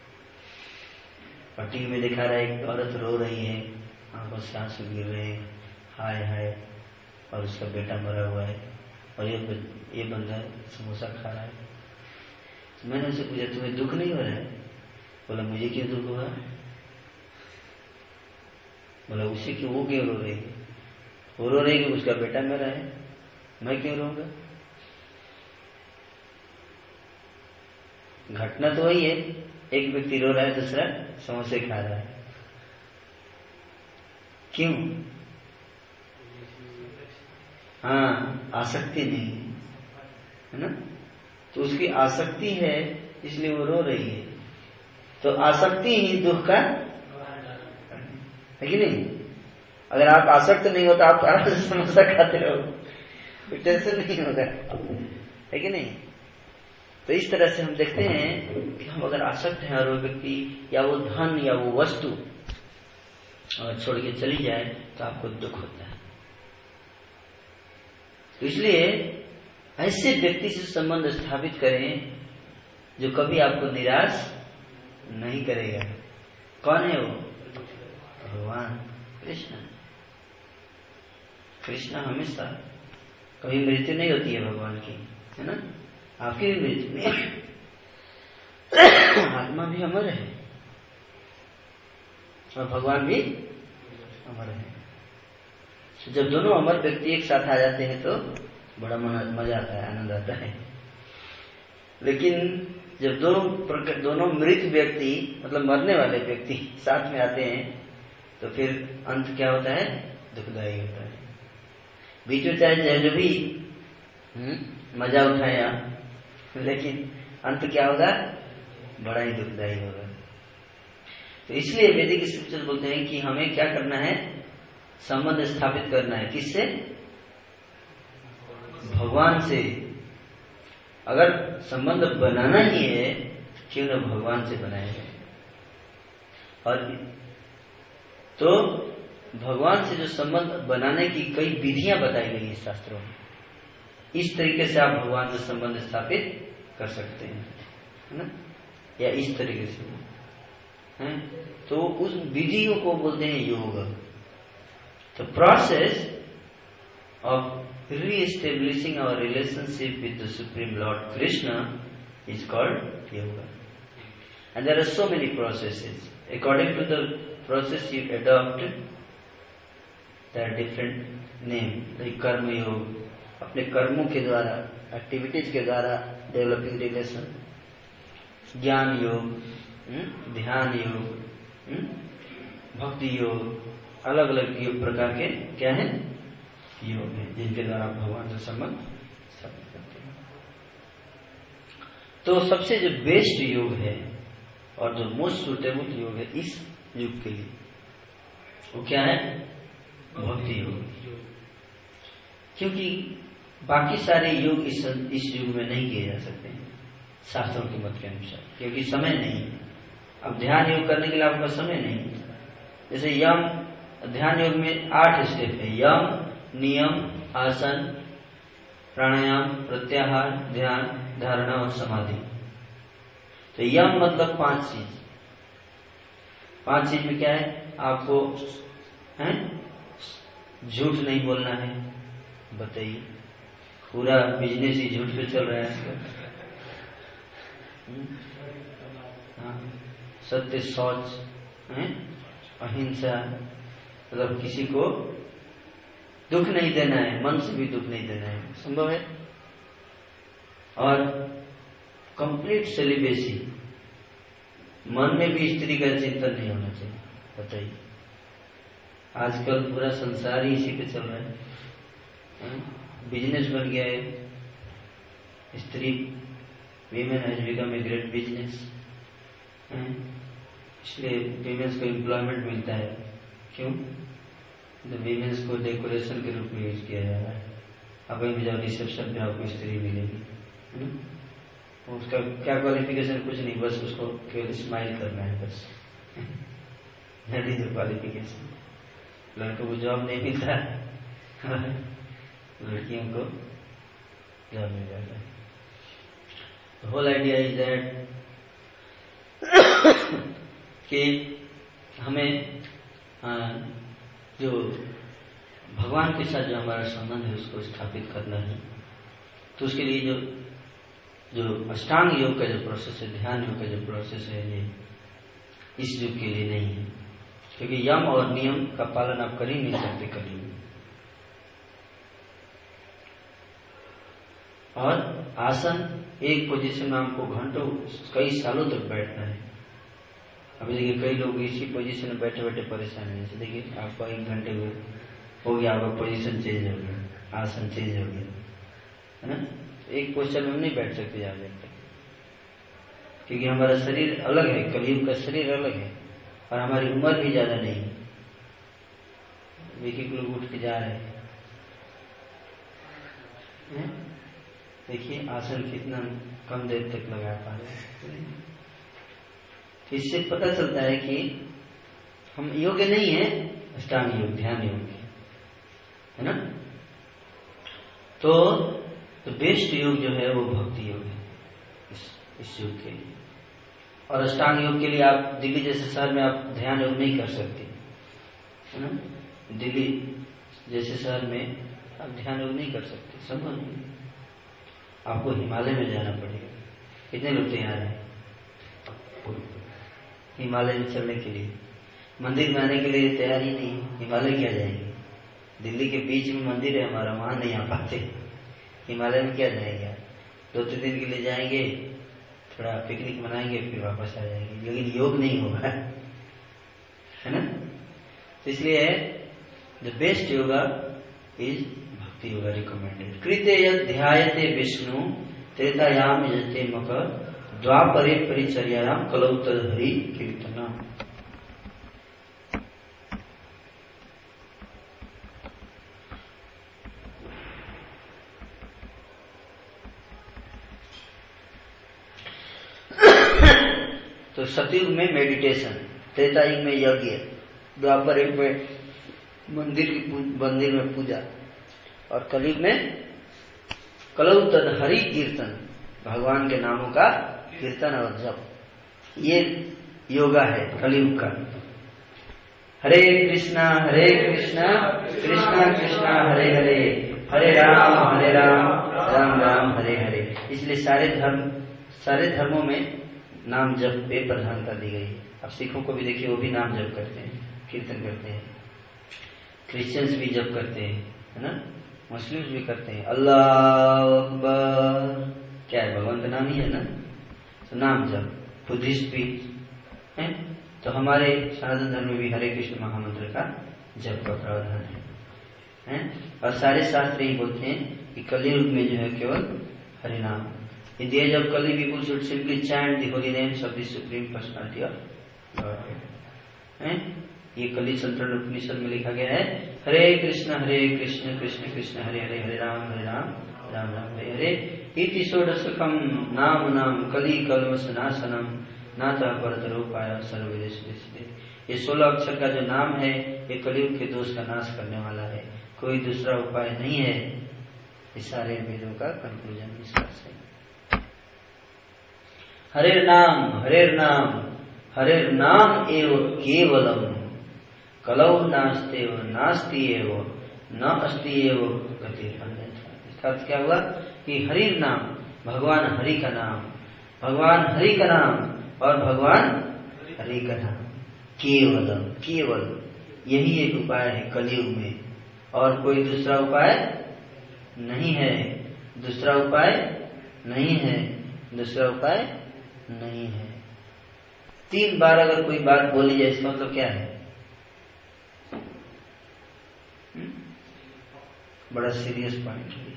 और टीवी में दिखा रहा है एक औरत रो रही है, आंखों से आंसू गिर रहे हैं, हाय हाय, और उसका बेटा मरा हुआ है और ये बंदा समोसा खा रहा है। तो मैंने उससे पूछा तुम्हें दुख नहीं हो रहा है? बोला मुझे क्यों दुख हुआ? बोला उसी की, वो क्यों रो रही है? वो रो रही है कि उसका बेटा मरा है, मैं क्यों रोऊंगा? घटना तो वही है, एक व्यक्ति रो रहा है, दूसरा समोसे खा रहा है। क्यों? हाँ, आसक्ति नहीं है ना। तो उसकी आसक्ति है इसलिए वो रो रही है। तो आसक्ति ही दुख का है कि नहीं। अगर आप आसक्त नहीं हो तो आप आराम से समोसा खाते रहो, कोई टेंशन नहीं होगा, है कि नहीं। तो इस तरह से हम देखते हैं कि हम अगर आसक्त हैं और वो व्यक्ति या वो धन या वो वस्तु अगर छोड़ के चली जाए तो आपको दुख होता है। तो इसलिए ऐसे व्यक्ति से संबंध स्थापित करें जो कभी आपको निराश नहीं करेगा। कौन है वो? भगवान कृष्ण। कृष्ण हमेशा, कभी मृत्यु नहीं होती है भगवान की, है ना। आपकी भी मृत्यु नहीं, आत्मा भी अमर है और भगवान भी अमर है। तो जब दोनों अमर व्यक्ति एक साथ आ जाते हैं तो बड़ा मजा आता है, आनंद आता है। लेकिन जब दोनों मृत व्यक्ति, मतलब मरने वाले व्यक्ति साथ में आते हैं तो फिर अंत क्या होता है? दुखदायी होता है। बीच में चाहे जो भी मजा उठाया, लेकिन अंत क्या होगा? बड़ा ही दुखदायी होगा। तो इसलिए वैदिक स्क्रिप्चर बोलते हैं कि हमें क्या करना है, संबंध स्थापित करना है। किससे? भगवान से। अगर संबंध बनाना ही है क्यों न भगवान से बनाया जाए। और तो भगवान से जो संबंध बनाने की कई विधियां बताई गई है शास्त्रों में, इस तरीके से आप भगवान से संबंध स्थापित कर सकते हैं, है ना, या इस तरीके से हैं, तो उस विधियों को बोलते हैं योग। The process of re-establishing our relationship with the Supreme Lord Krishna is called yoga. And there are so many processes. According to the process you adopt, there are different names. Like कर्म योग, अपने कर्मों के द्वारा, activities के द्वारा developing relation. ज्ञान योग, ध्यान योग, भक्ति योग, अलग अलग योग प्रकार के क्या है, योग है, जिनके द्वारा भगवान से संबंध स्थापित करते हैं। तो सबसे जो बेस्ट योग है और जो मोस्ट सुटेबल योग है इस युग के लिए, वो क्या है, भक्ति योग। क्योंकि बाकी सारे योग इस युग में नहीं किए जा सकते हैं शास्त्रों के मत के अनुसार, क्योंकि समय नहीं है। अब ध्यान योग करने के लिए आपका समय नहीं है। जैसे यम, ध्यान योग में 8 स्टेप है, यम, नियम, आसन, प्राणायाम, प्रत्याहार, ध्यान, धारणा और समाधि। तो यम मतलब 5 चीज। 5 चीज में क्या है, आपको झूठ नहीं बोलना है। बताइए, पूरा बिजनेस ही झूठ पे चल रहा है। सत्य, शौच, अहिंसा, मतलब किसी को दुख नहीं देना है, मन से भी दुख नहीं देना है, संभव है। और कंप्लीट सेलिब्रेसी, मन में भी स्त्री का चिंतन नहीं होना चाहिए। बताइए, आजकल पूरा संसार ही इसी पे चल रहा है, बिजनेस बन गया है। स्त्री, women has become a great business, इसलिए वीमेन्स को एम्प्लॉयमेंट मिलता है। क्यों? तो वीमेन्स को डेकोरेशन के रूप में यूज किया जा रहा है। अब जब रिसेप्शन में आपको स्त्री मिलेगी, उसका क्या क्वालिफिकेशन, कुछ नहीं, बस उसको केवल स्माइल करना है, बस नहीं जो क्वालिफिकेशन। लड़कों को जॉब नहीं मिलता, लड़कियों को जॉब मिल जाता है। होल आइडिया इज दैट कि हमें जो भगवान के साथ जो हमारा संबंध है उसको स्थापित करना है। तो उसके लिए जो अष्टांग योग का जो प्रोसेस है, ध्यान योग का जो प्रोसेस है, ये इस युग के लिए नहीं है, क्योंकि यम और नियम का पालन आप कर ही नहीं सकते कभी। और आसन, एक पोजीशन में आपको घंटों, कई सालों तक बैठना है। अभी देखिए कई लोग इसी पोजीशन में बैठे बैठे परेशान है। जैसे देखिए आपका 1 घंटे हो गया, आपका पोजीशन चेंज हो गया, आसन चेंज हो गया, है ना। एक पोस्चर में हम नहीं बैठ सकते ज्यादा, क्योंकि हमारा शरीर अलग है, कलयुग का शरीर अलग है, और हमारी उम्र भी ज्यादा नहीं है। एक लोग उठ के जा रहे हैं, देखिए आसन कितना कम देर तक लगा पा रहे हैं। इससे पता चलता है कि हम योग्य नहीं है अष्टांग योग, ध्यान योग, है ना। तो बेस्ट योग जो है वो भक्ति योग है इस योग के लिए। और अष्टांग योग के लिए आप दिल्ली जैसे शहर में आप ध्यान योग नहीं कर सकते, है ना। दिल्ली जैसे शहर में आप ध्यान योग नहीं कर सकते, संभव नहीं। आपको हिमालय में जाना पड़ेगा। कितने लोग तैयार हैं हिमालय में चलने के लिए? मंदिर में आने के लिए तैयार ही नहीं, हिमालय क्या जाएंगे? दिल्ली के बीच में मंदिर है हमारा, वहां नहीं आ पाते, हिमालय में क्या जाएंगे? 2-3 दिन के लिए जाएंगे, थोड़ा पिकनिक मनाएंगे, फिर वापस आ जाएंगे, लेकिन योग नहीं होगा, है ना। तो इसलिए द बेस्ट योगा इज भक्ति योगा रिकमेंडेड। कृते यद ध्यायते विष्णु त्रेतायाम यजते मकर द्वापरे परिचर्यायाम कलौ तद हरि कीर्तनम। तो सतयुग में मेडिटेशन, त्रेता युग में यज्ञ, द्वापर युग में मंदिर में पूजा, और कलयुग में कलौ तद हरि कीर्तन, भगवान के नामों का कीर्तन और जप। ये योगा है कलयुग का। हरे कृष्णा कृष्णा कृष्णा हरे हरे, हरे राम राम राम हरे हरे। इसलिए सारे धर्मों में नाम जप पे प्रधानता दी गई है। अब सिखों को भी देखिए, वो भी नाम जप करते हैं, कीर्तन करते हैं। क्रिश्चियंस भी जप करते हैं, है ना, मुस्लिम्स भी करते हैं। अल्लाह अकबर, क्या है, भगवान का नाम ही है ना, तो नाम जप। बुद्धिस्ट भी है, तो हमारे सनातन धर्म में भी हरे कृष्ण महामंत्र का जप का प्रावधान है? और सारे शास्त्र ही बोलते हैं कि कलयुग में जो है केवल हरि नाम। In the age of Kali, people should simply chant the holy names of the Supreme Personality of Godhead. ये कली संतरण उपनिषद में लिखा गया है, हरे कृष्ण कृष्ण कृष्ण हरे हरे, हरे राम राम राम हरे हरे। इति षोडशकम नाम कली कल्मष नाशनम नातः परतरूपाय सर्ववेदेषु दिशते। ये 16 अक्षर का जो नाम है, ये कलयुग के दोष का नाश करने वाला है, कोई दूसरा उपाय नहीं है। ये सारे वेदों का कंक्लूजन निष्कर्ष है। हरेर नाम एव केवलम कलौ नास्तेव नास्ति एव न अस्ति एव गतिः अन्यथा। इसका अर्थ क्या हुआ कि हरिर नाम, भगवान हरि का नाम, भगवान हरि का नाम और भगवान हरि का नाम, केवल यही एक उपाय है कलयुग में, और कोई दूसरा उपाय नहीं है। दूसरा उपाय नहीं है। 3 बार अगर कोई बात बोली जाए, इसका मतलब क्या है? बड़ा सीरियस पॉइंट है।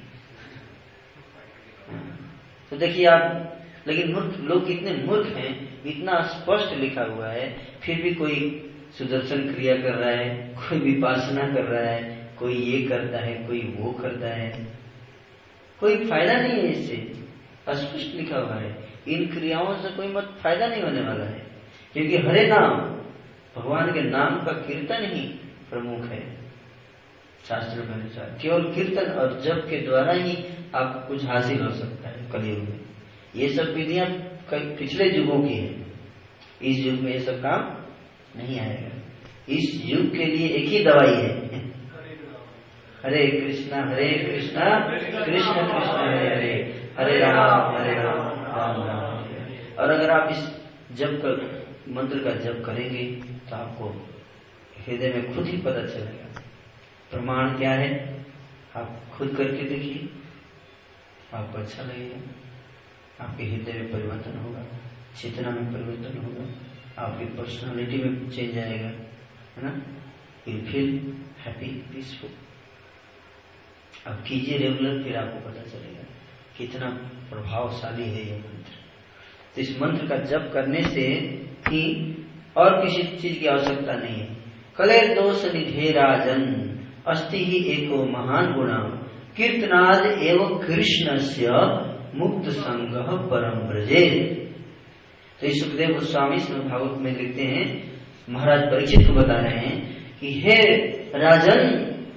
तो देखिए आप, लेकिन लोग कितने मूर्ख हैं, इतना स्पष्ट लिखा हुआ है, फिर भी कोई सुदर्शन क्रिया कर रहा है, कोई विपासना कर रहा है, कोई ये करता है, कोई वो करता है, कोई फायदा नहीं है इससे। स्पष्ट लिखा हुआ है, इन क्रियाओं से कोई फायदा नहीं होने वाला है, क्योंकि हरे नाम, भगवान के नाम का कीर्तन ही प्रमुख है शास्त्र के अनुसार। केवल कीर्तन और जप के द्वारा ही आपको कुछ हासिल हो सकता है कलयुग में। ये सब विधियां पिछले युगों की है, इस युग में ये सब काम नहीं आएगा। इस युग के लिए एक ही दवाई है, हरे कृष्णा कृष्ण कृष्ण हरे हरे, हरे राम राम राम। और अगर आप इस जप का मंत्र का जप करेंगे तो आपको हृदय में खुद ही पता चलेगा। प्रमाण क्या है, आप खुद करके देखिए, आपको अच्छा लगेगा, आपके हृदय में परिवर्तन होगा, चेतना में परिवर्तन होगा, आपकी पर्सनालिटी में चेंज आएगा, है ना। You feel happy, peaceful. अब कीजिए रेगुलर, फिर आपको पता चलेगा कितना प्रभावशाली है ये मंत्र। तो इस मंत्र का जप करने से ही और किसी चीज की आवश्यकता नहीं है। कले दोष निधे राजन अस्ति ही एको महान गुणा कीर्तनाद एवं कृष्णस्य मुक्त संगः परम ब्रजे। तो सुखदेव गोस्वामी श्रीमद् भागवत में लिखते हैं, महाराज परीक्षित को बता रहे हैं कि हे राजन,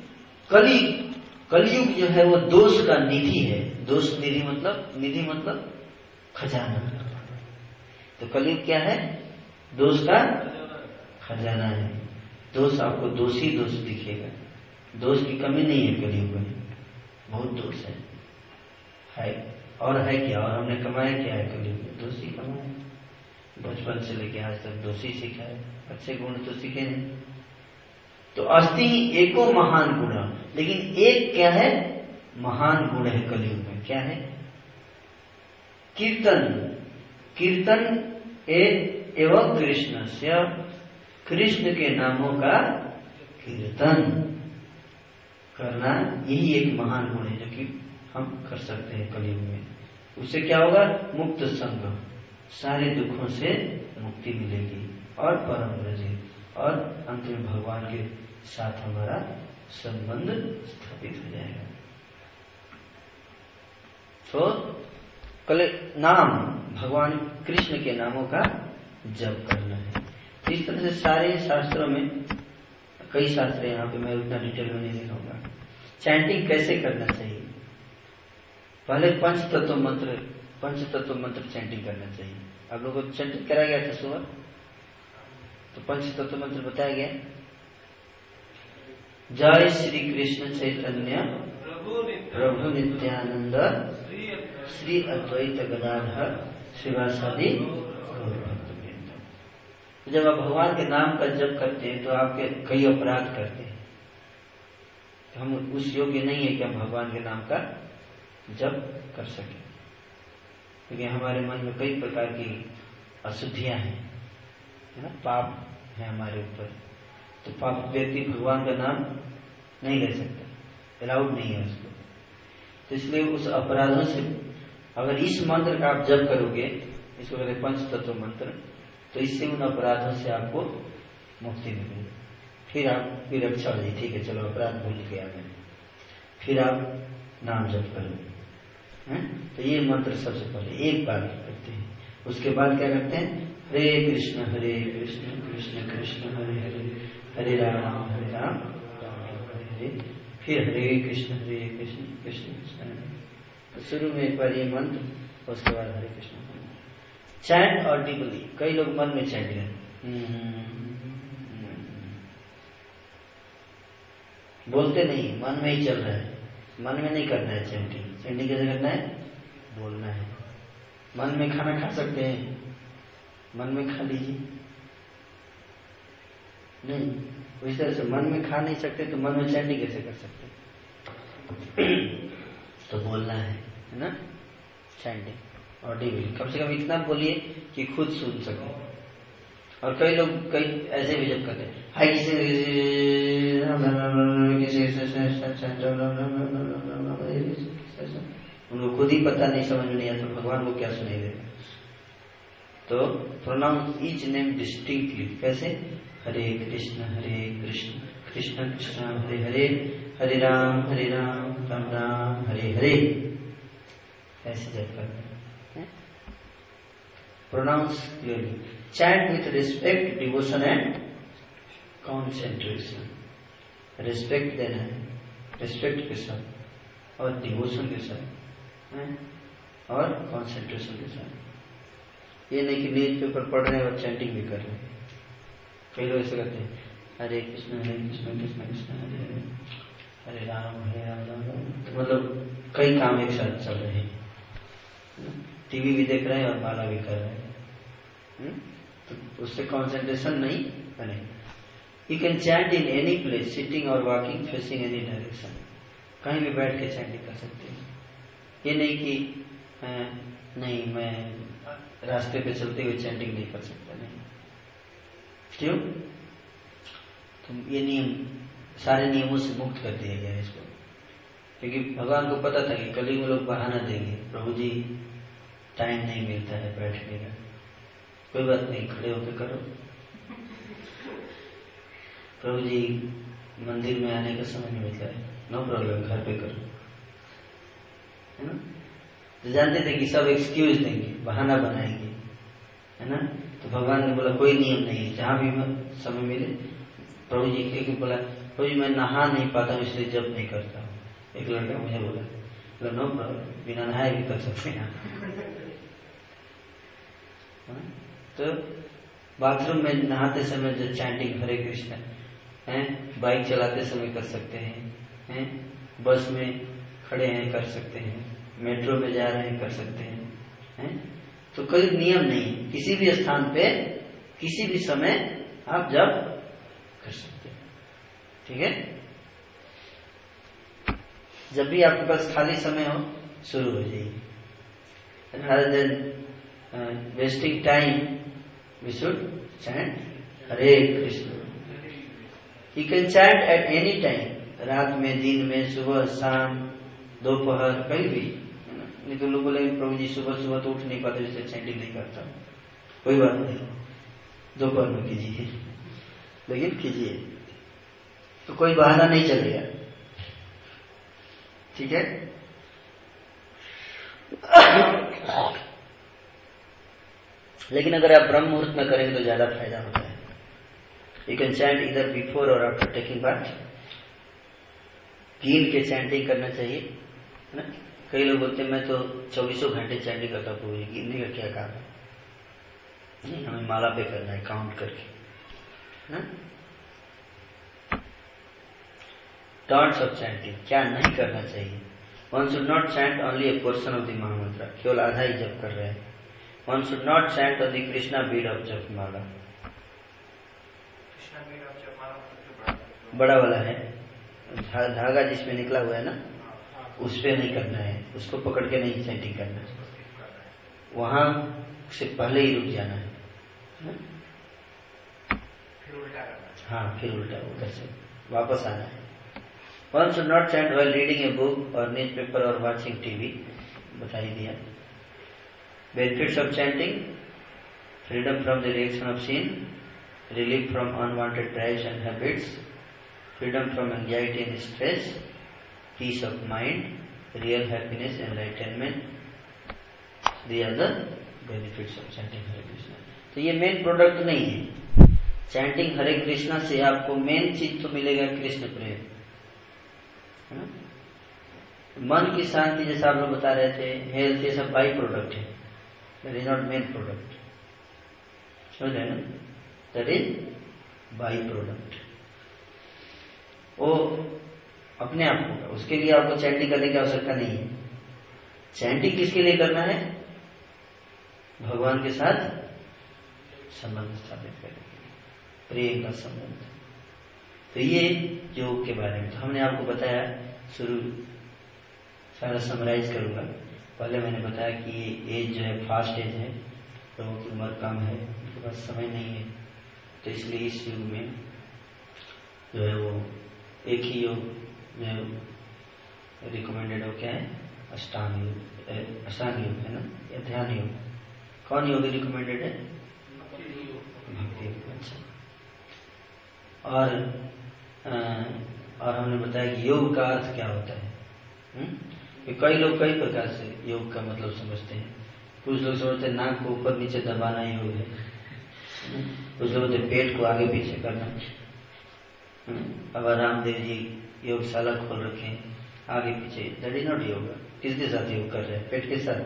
कलयुग जो है वो दोष का निधि है। दोष निधि मतलब खजाना। तो कलयुग क्या है? दोष का खजाना है। दोष आपको दोषी दोष दिखेगा, दोष की कमी नहीं है कलयुग में, बहुत दोष है और है क्या, और हमने कमाया क्या है कलयुग में? दोषी कमाया, बचपन से लेके आज तक दोषी सीखा है, अच्छे गुण तो सीखे नहीं। तो अस्ति एको महान गुण, लेकिन एक क्या है? महान गुण है कलयुग में। क्या है? कीर्तन एवं कृष्ण के नामों का कीर्तन करना, यही एक महान गुण है जो कि हम कर सकते हैं कलयुग में। उससे क्या होगा? मुक्त संग, सारे दुखों से मुक्ति मिलेगी और परम ब्रजे, और अंत में भगवान के साथ हमारा संबंध स्थापित हो जाएगा। तो नाम, भगवान कृष्ण के नामों का जप करना है। तो इस तरह से सारे शास्त्रों में, कई शास्त्र यहाँ पे मैं उतना डिटेल में नहीं दिखाऊंगा। चैंटिंग कैसे करना चाहिए? पहले पंचतत्व मंत्र चैंटिंग करना चाहिए। आप लोगों को चैंटिंग कराया गया था सुबह, तो पंचतत्व मंत्र बताया गया। जय श्री कृष्ण चैतन्य प्रभु नित्यानंद श्री अद्वैत गदाधर श्रीवासादि गौर भक्तवृंद। जब आप भगवान के नाम का जप करते हैं तो आपके कई अपराध करते हैं। हम उस योग्य नहीं है कि हम भगवान के नाम का जप कर सकें, क्योंकि हमारे मन में कई प्रकार की अशुद्धियां हैं, है ना, पाप है हमारे ऊपर। तो पाप व्यक्ति भगवान का नाम नहीं ले सकता, अलाउड नहीं है उसको। तो इसलिए उस अपराधों से, अगर इस मंत्र का आप जप करोगे, इसको कहते हैं पंचतत्व मंत्र, तो इससे उन अपराधों से आपको मुक्ति मिलेगी। फिर आपकी रक्षा हो जाए, ठीक है चलो अपराध भूल गया मैं, फिर आप नाम जप करोगे। तो ये मंत्र सबसे पहले एक बार करते हैं। उसके बाद क्या करते हैं? हरे कृष्ण कृष्ण कृष्ण हरे हरे, हरे राम राम राम हरे हरे, फिर हरे कृष्ण कृष्ण कृष्ण हरे। तो शुरू में एक बार ये मंत्र, उसके बाद हरे कृष्ण। चैंट ऑडिबली, कई लोग मन में चैंट करते, बोलते नहीं, मन में ही चल रहा है। मन में नहीं करना है चैंटिंग। चैंटिंग कैसे करना है? बोलना है। मन में खाना खा सकते हैं, मन में खा लीजिए। नहीं, उस तरह से मन में खा नहीं सकते तो मन में चैंटिंग कैसे कर सकते? तो बोलना है ना, चैंटिंग ऑडिबली। कम से कम इतना बोलिए कि खुद सुन सके। और कई लोग कई ऐसे भी जब करते हैं, हाय उनको खुद ही पता नहीं, समझ में नहीं आता तो भगवान को क्या सुनाई देगा। तो प्रोनाउंस ईच नेम डिस्टिंक्टली। कैसे? हरे कृष्ण कृष्ण कृष्ण हरे हरे, हरे राम राम राम हरे हरे, ऐसे जब करते हैं। Pronounce clearly. Chant with respect, devotion and concentration. Respect देना है, रिस्पेक्ट के साथ और डिवोशन के साथ और कॉन्सेंट्रेशन के साथ। ये नहीं कि न्यूज़पेपर पढ़ रहे हैं और चैंटिंग भी कर रहे हैं। कई लोग ऐसे करते हैं, हरे कृष्ण कृष्ण कृष्ण हरे हरे, हरे राम राम राम। तो मतलब कई काम एक साथ चल रहे हैं। टीवी भी देख रहे हैं और माला भी कर रहे हैं, तो उससे कंसंट्रेशन नहीं बनेगा। You can chant in any place, sitting or walking, facing any direction. कहीं भी बैठ के चैंटिंग कर सकते हैं। ये नहीं कि नहीं मैं रास्ते पे चलते हुए चैंटिंग नहीं कर सकता, नहीं। क्यों? तो ये नियम, सारे नियमों से मुक्त कर दिया गया इसको, क्योंकि भगवान को पता था कि कलयुग में लोग बहाना देंगे, प्रभु जी टाइम नहीं मिलता है बैठने का। कोई बात नहीं, खड़े होकर करो। प्रभु जी मंदिर में आने का समय नहीं मिलता है, नो प्रॉब्लम, घर पे करो, है ना। तो जानते थे कि सब एक्सक्यूज देंगे, बहाना बनाएंगे, है ना। तो भगवान ने बोला कोई नियम नहीं है, जहां भी समय मिले। प्रभु जी के बोला, प्रभु जी मैं नहा नहीं पाता हूँ इसलिए जब नहीं करता हूँ। एक लड़का मुझे बोला नो प्रॉब्लम, बिना नहाए भी कर सकते हैं। तो बाथरूम में नहाते समय जो चैंटिंग हरे कृष्ण है, बाइक चलाते समय कर सकते हैं, बस में खड़े हैं कर सकते हैं, मेट्रो में जा रहे हैं कर सकते हैं। तो कोई नियम नहीं, किसी भी स्थान पे किसी भी समय आप जब कर सकते हैं, ठीक है। जब भी आपके पास खाली समय हो शुरू हो जाइए। rather than wasting time, we should chant Hare Krishna. You can chant at any time, रात में, दिन में, सुबह, शाम, दोपहर, कहीं भी। नहीं तो लोग बोले प्रभु जी सुबह सुबह तो उठ नहीं पाते इसलिए चैंटिंग नहीं करता। कोई बात नहीं, दोपहर में कीजिए, लेकिन कीजिए, तो कोई बहाना नहीं चलेगा, ठीक है। लेकिन अगर आप ब्रह्म मुहूर्त में करेंगे तो ज्यादा फायदा होता है। यू कैन चैंट इधर before or after taking bath. गिन के चैंटिंग करना चाहिए, है ना। कई लोग बोलते हैं मैं तो 24 घंटे चैंटिंग करता हूँ, गिनने का क्या काम है? नहीं, हमें माला पे करना है काउंट करके, है ना। टॉन्ट्स ऑफ चैंटिंग, क्या नहीं करना चाहिए। One should not chant only a portion of the mahamantra, केवल आधा ही जप कर रहे हैं। One should not chant on the Krishna bead of japa mala. बड़ा वाला है, धागा जिसमें निकला हुआ है ना, उस पे नहीं करना है, उसको पकड़ के नहीं चैंटिंग करना है, वहां से पहले ही रुक जाना है। फिर उल्टा करना। हाँ, फिर उल्टा उधर से वापस आना है। One should not chant while reading a book or newspaper or watching TV, बता ही दिया। Benefits of chanting: freedom from the reaction of sin, relief from unwanted drives and habits, freedom from anxiety and stress, peace of mind, real happiness, enlightenment. These are the benefits of chanting Hare Krishna. तो ये main product नहीं है। Chanting हरे कृष्णा से आपको main चीज तो मिलेगा कृष्ण प्रेम, है ना? मन की शांति, जैसा आप लोग बता रहे थे, हेल्थ, ये सब बाई प्रोडक्ट है, that is not main product. समझ रहे ना, दैट इज बाई प्रोडक्ट। वो अपने आप होगा, उसके लिए आपको चैंटिंग करने की आवश्यकता नहीं है। चैंटिंग किसके लिए करना है? भगवान के साथ संबंध स्थापित करने के लिए, प्रेम का संबंध। तो ये योग के बारे में तो हमने आपको बताया, शुरू सारा समराइज करूंगा। पहले मैंने बताया कि ये एज जो है फास्ट एज है, लोगों की उम्र कम है, उनके पास समय नहीं है, तो इसलिए इस युग में जो है वो एक ही योग जो रिकमेंडेड हो, क्या है? अष्टांग योग। अष्टांग योग है ना, या ध्यान योग? कौन योग रिकमेंडेड है? भक्ति योग। अच्छा। और हमने बताया कि योग का अर्थ क्या होता है। कई लोग कई प्रकार से योग का मतलब समझते हैं। कुछ लोग समझते हैं नाक को ऊपर नीचे दबाना योग है, कुछ लोग पेट को आगे पीछे करना। अब रामदेव जी योगशाला खोल रखे हैं आगे पीछे, दैट इज नॉट योगा। किसके साथ योग कर रहे हैं? पेट के साथ?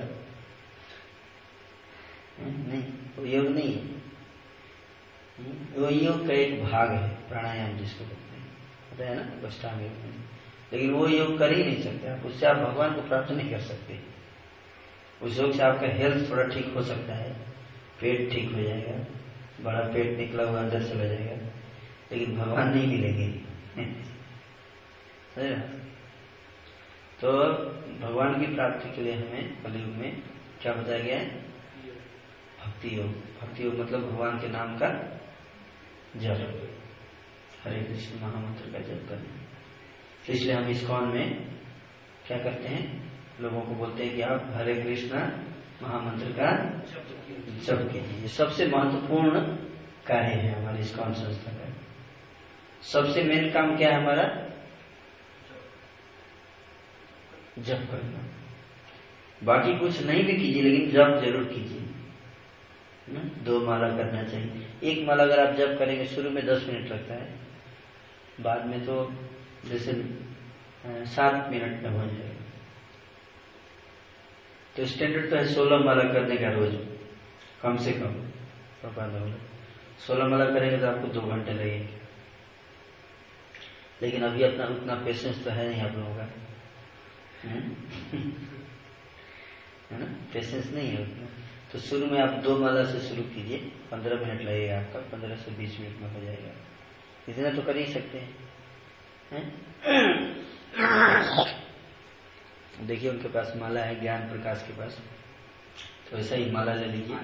नहीं, वो योग नहीं है। वो योग का एक भाग है, प्राणायाम जिसको कहते हैं, पता है ना, अष्टांग योग में। लेकिन वो योग कर ही नहीं सकते आप, उससे आप भगवान को प्राप्त नहीं कर सकते। उस योग से आपका हेल्थ थोड़ा ठीक हो सकता है, पेट ठीक हो जाएगा, बड़ा पेट निकला हुआ अंदर चला जाएगा, लेकिन भगवान नहीं मिलेंगे। तो भगवान की प्राप्ति के लिए हमें कलयुग में क्या बताया गया है? भक्ति योग। भक्ति योग मतलब भगवान के नाम का जप, हरे कृष्ण महामंत्र का जप करना। तो इसलिए हम इस्कॉन में क्या करते हैं, लोगों को बोलते हैं कि आप हरे कृष्ण महामंत्र का जप कीजिए। ये सबसे महत्वपूर्ण कार्य है हमारे इस्कॉन संस्था का। सबसे मेन काम क्या है हमारा? जप करना। बाकी कुछ नहीं भी कीजिए, लेकिन जप जरूर कीजिए ना। 2 माला करना चाहिए। 1 माला अगर आप जप करेंगे, शुरू में 10 मिनट लगता है, बाद में तो जैसे 7 मिनट में हो जाएगा। तो स्टैंडर्ड तो है 16 माला करने का रोज, कम से कम। 16 माला करेंगे तो आपको 2 घंटे लगेंगे, लेकिन अभी अपना उतना पेशेंस तो है नहीं आप लोगों का, है ना, पेशेंस नहीं है उतना। तो शुरू में आप 2 माला से शुरू कीजिए, 15 मिनट लगेगा आपका, 15 से 20 मिनट में हो जाएगा। इतना तो कर ही सकते हैं। देखिए उनके पास माला है, ज्ञान प्रकाश के पास, तो ऐसा ही माला ले लीजिए।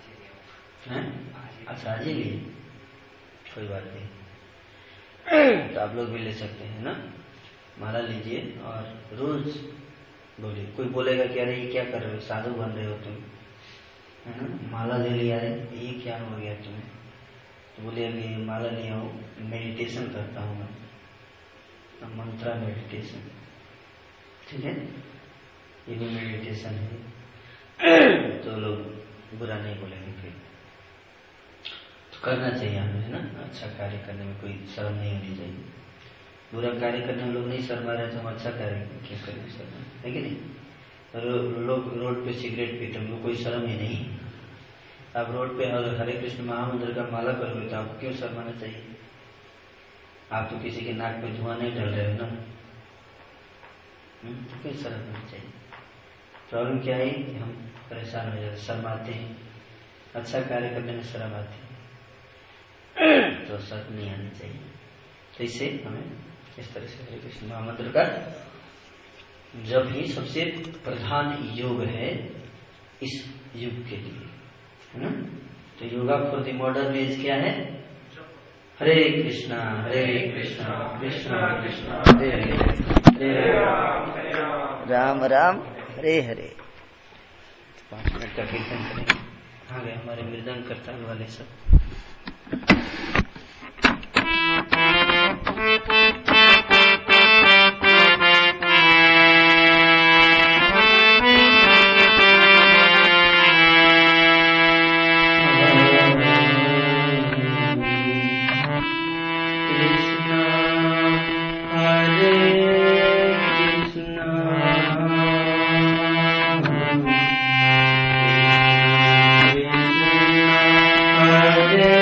अच्छा, आज ही लिए, कोई बात नहीं, तो आप लोग भी ले सकते हैं ना। माला लीजिए और रोज बोलिए। कोई बोलेगा कि अरे ये क्या कर रहे हो, साधु बन रहे हो तुम, है ना, माला ले लिया है, ये क्या हो गया तुम्हें? तो बोलिए कि माला लिया हूँ, मेडिटेशन करता हूँ मैं, मंत्रा मेडिटेशन, ठीक है, ये भी मेडिटेशन है। तो लोग बुरा नहीं बोलेंगे फिर। तो करना चाहिए हमें, है ना। अच्छा कार्य करने में कोई शर्म नहीं होनी चाहिए। बुरा कार्य करने में लोग नहीं शर्मा रहे तो हम अच्छा कार्य क्यों करें, शर्म है कि नहीं। लोग रोड पे सिगरेट पीते उनको कोई शर्म ही नहीं। आप रोड पे अगर हरे कृष्ण महामंत्र का माला करोगे तो आपको क्यों शर्माना चाहिए। आप तो किसी के नाक पे धुआं नहीं डाल रहे हो ना, तो क्यों शर्म होनी चाहिए। प्रॉब्लम क्या है कि हम परेशान हो जाते, शर्माते हैं, अच्छा कार्य करने में शर्म आती है, तो शर्म नहीं आनी चाहिए। तो इससे हमें इस तरह से हरे कृष्ण महामंत्र का जब ही सबसे प्रधान योग है इस युग के लिए, है ना। तो yoga for the modern age क्या है, हरे कृष्णा कृष्णा कृष्णा हरे हरे राम राम हरे हरे। 5 मिनट का कीर्तन करेंगे। आ गए हमारे मृदंग करताल वाले सब। Hare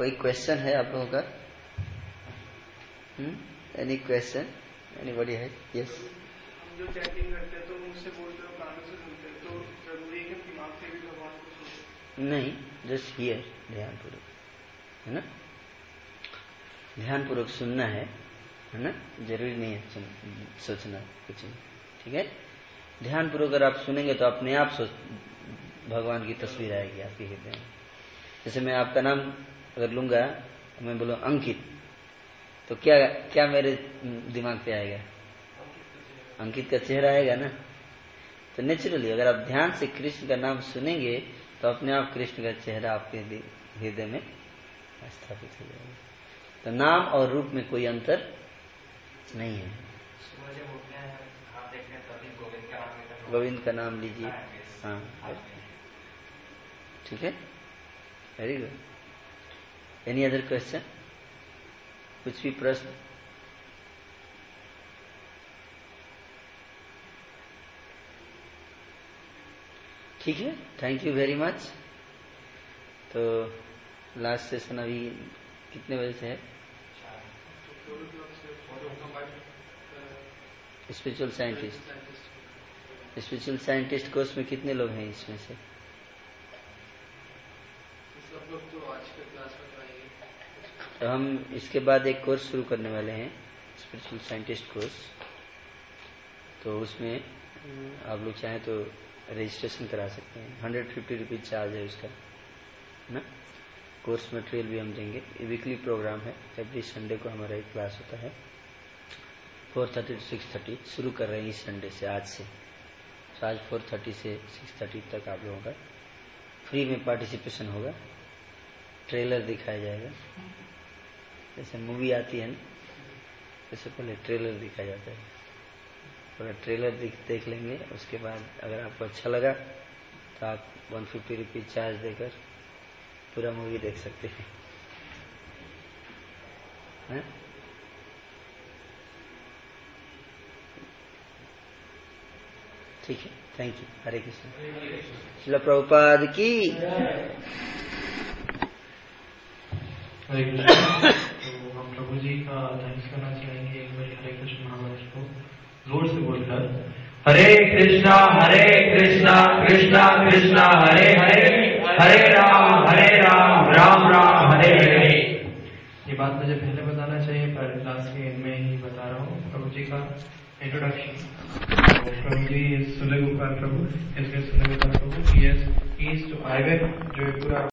कोई क्वेश्चन है आप लोगों का? Any question? एनीबॉडी है? यस। हम जो चैटिंग करते हैं तो मुझसे बोलते हो, कानों से सुनते हैं, तो जरूरी है कि दिमाग से भी भगवान को सुने? नहीं, जस्ट हियर, ध्यान पूर्वक, है ना? ध्यान पूर्वक सुनना है ना? जरूरी नहीं है सोचना कुछ नहीं, ठीक है? ध्यान पूर्वक अगर आप सुनेंगे तो अपने आप भगवान की तस्वीर आएगी आपके हृदय में। जैसे मैं आपका नाम अगर लूंगा, मैं बोलूं अंकित, तो क्या क्या मेरे दिमाग पे आएगा? अंकित का चेहरा आएगा ना। तो नेचुरली अगर आप ध्यान से कृष्ण का नाम सुनेंगे तो अपने आप कृष्ण का चेहरा आपके हृदय में स्थापित हो जाएगा। तो नाम और रूप में कोई अंतर नहीं है। गोविंद का नाम लीजिए। हाँ, ठीक है, very good. Any other question? कुछ भी प्रश्न? ठीक है, थैंक यू वेरी मच। तो लास्ट सेशन अभी कितने बजे से है? Spiritual scientist. Spiritual scientist course में कितने लोग हैं इसमें से? सब लोग तो आज के क्लास में आएंगे। तो हम इसके बाद एक कोर्स शुरू करने वाले हैं, स्पिरिचुअल साइंटिस्ट कोर्स। तो उसमें आप लोग चाहें तो रजिस्ट्रेशन करा सकते हैं। 150 रुपीज चार्ज है उसका, ना? कोर्स मटेरियल भी हम देंगे। ये वीकली प्रोग्राम है, एवरी संडे को हमारा एक क्लास होता है 4:30 to 6:30। शुरू कर रहे हैं इस संडे से, आज से। तो आज 4:30 से 6:30 तक आप लोगों का फ्री में पार्टिसिपेशन होगा। ट्रेलर दिखाया जाएगा, जैसे मूवी आती है ना, इससे पहले ट्रेलर दिखाया जाता है। थोड़ा ट्रेलर देख लेंगे, उसके बाद अगर आपको अच्छा लगा तो आप 150 रुपीज चार्ज देकर पूरा मूवी देख सकते हैं, है? ठीक है, थैंक यू। हरे कृष्ण। श्रील प्रभुपाद की। हरे कृष्ण। तो हम प्रभु जी का थैंक्स करना चाहेंगे एक बार हरे कृष्ण महाराज को जोर से बोलकर, हरे कृष्णा कृष्णा कृष्णा हरे हरे, हरे राम राम राम हरे हरे। ये बात मुझे पहले बताना चाहिए पर क्लास के एंड में ही बता रहा हूँ। प्रभु जी का इंट्रोडक्शन। तो प्रभु जी सुले गोपाल प्रभु, इसलिए Sule Gopal Prabhu, he is to awake, जो पूरा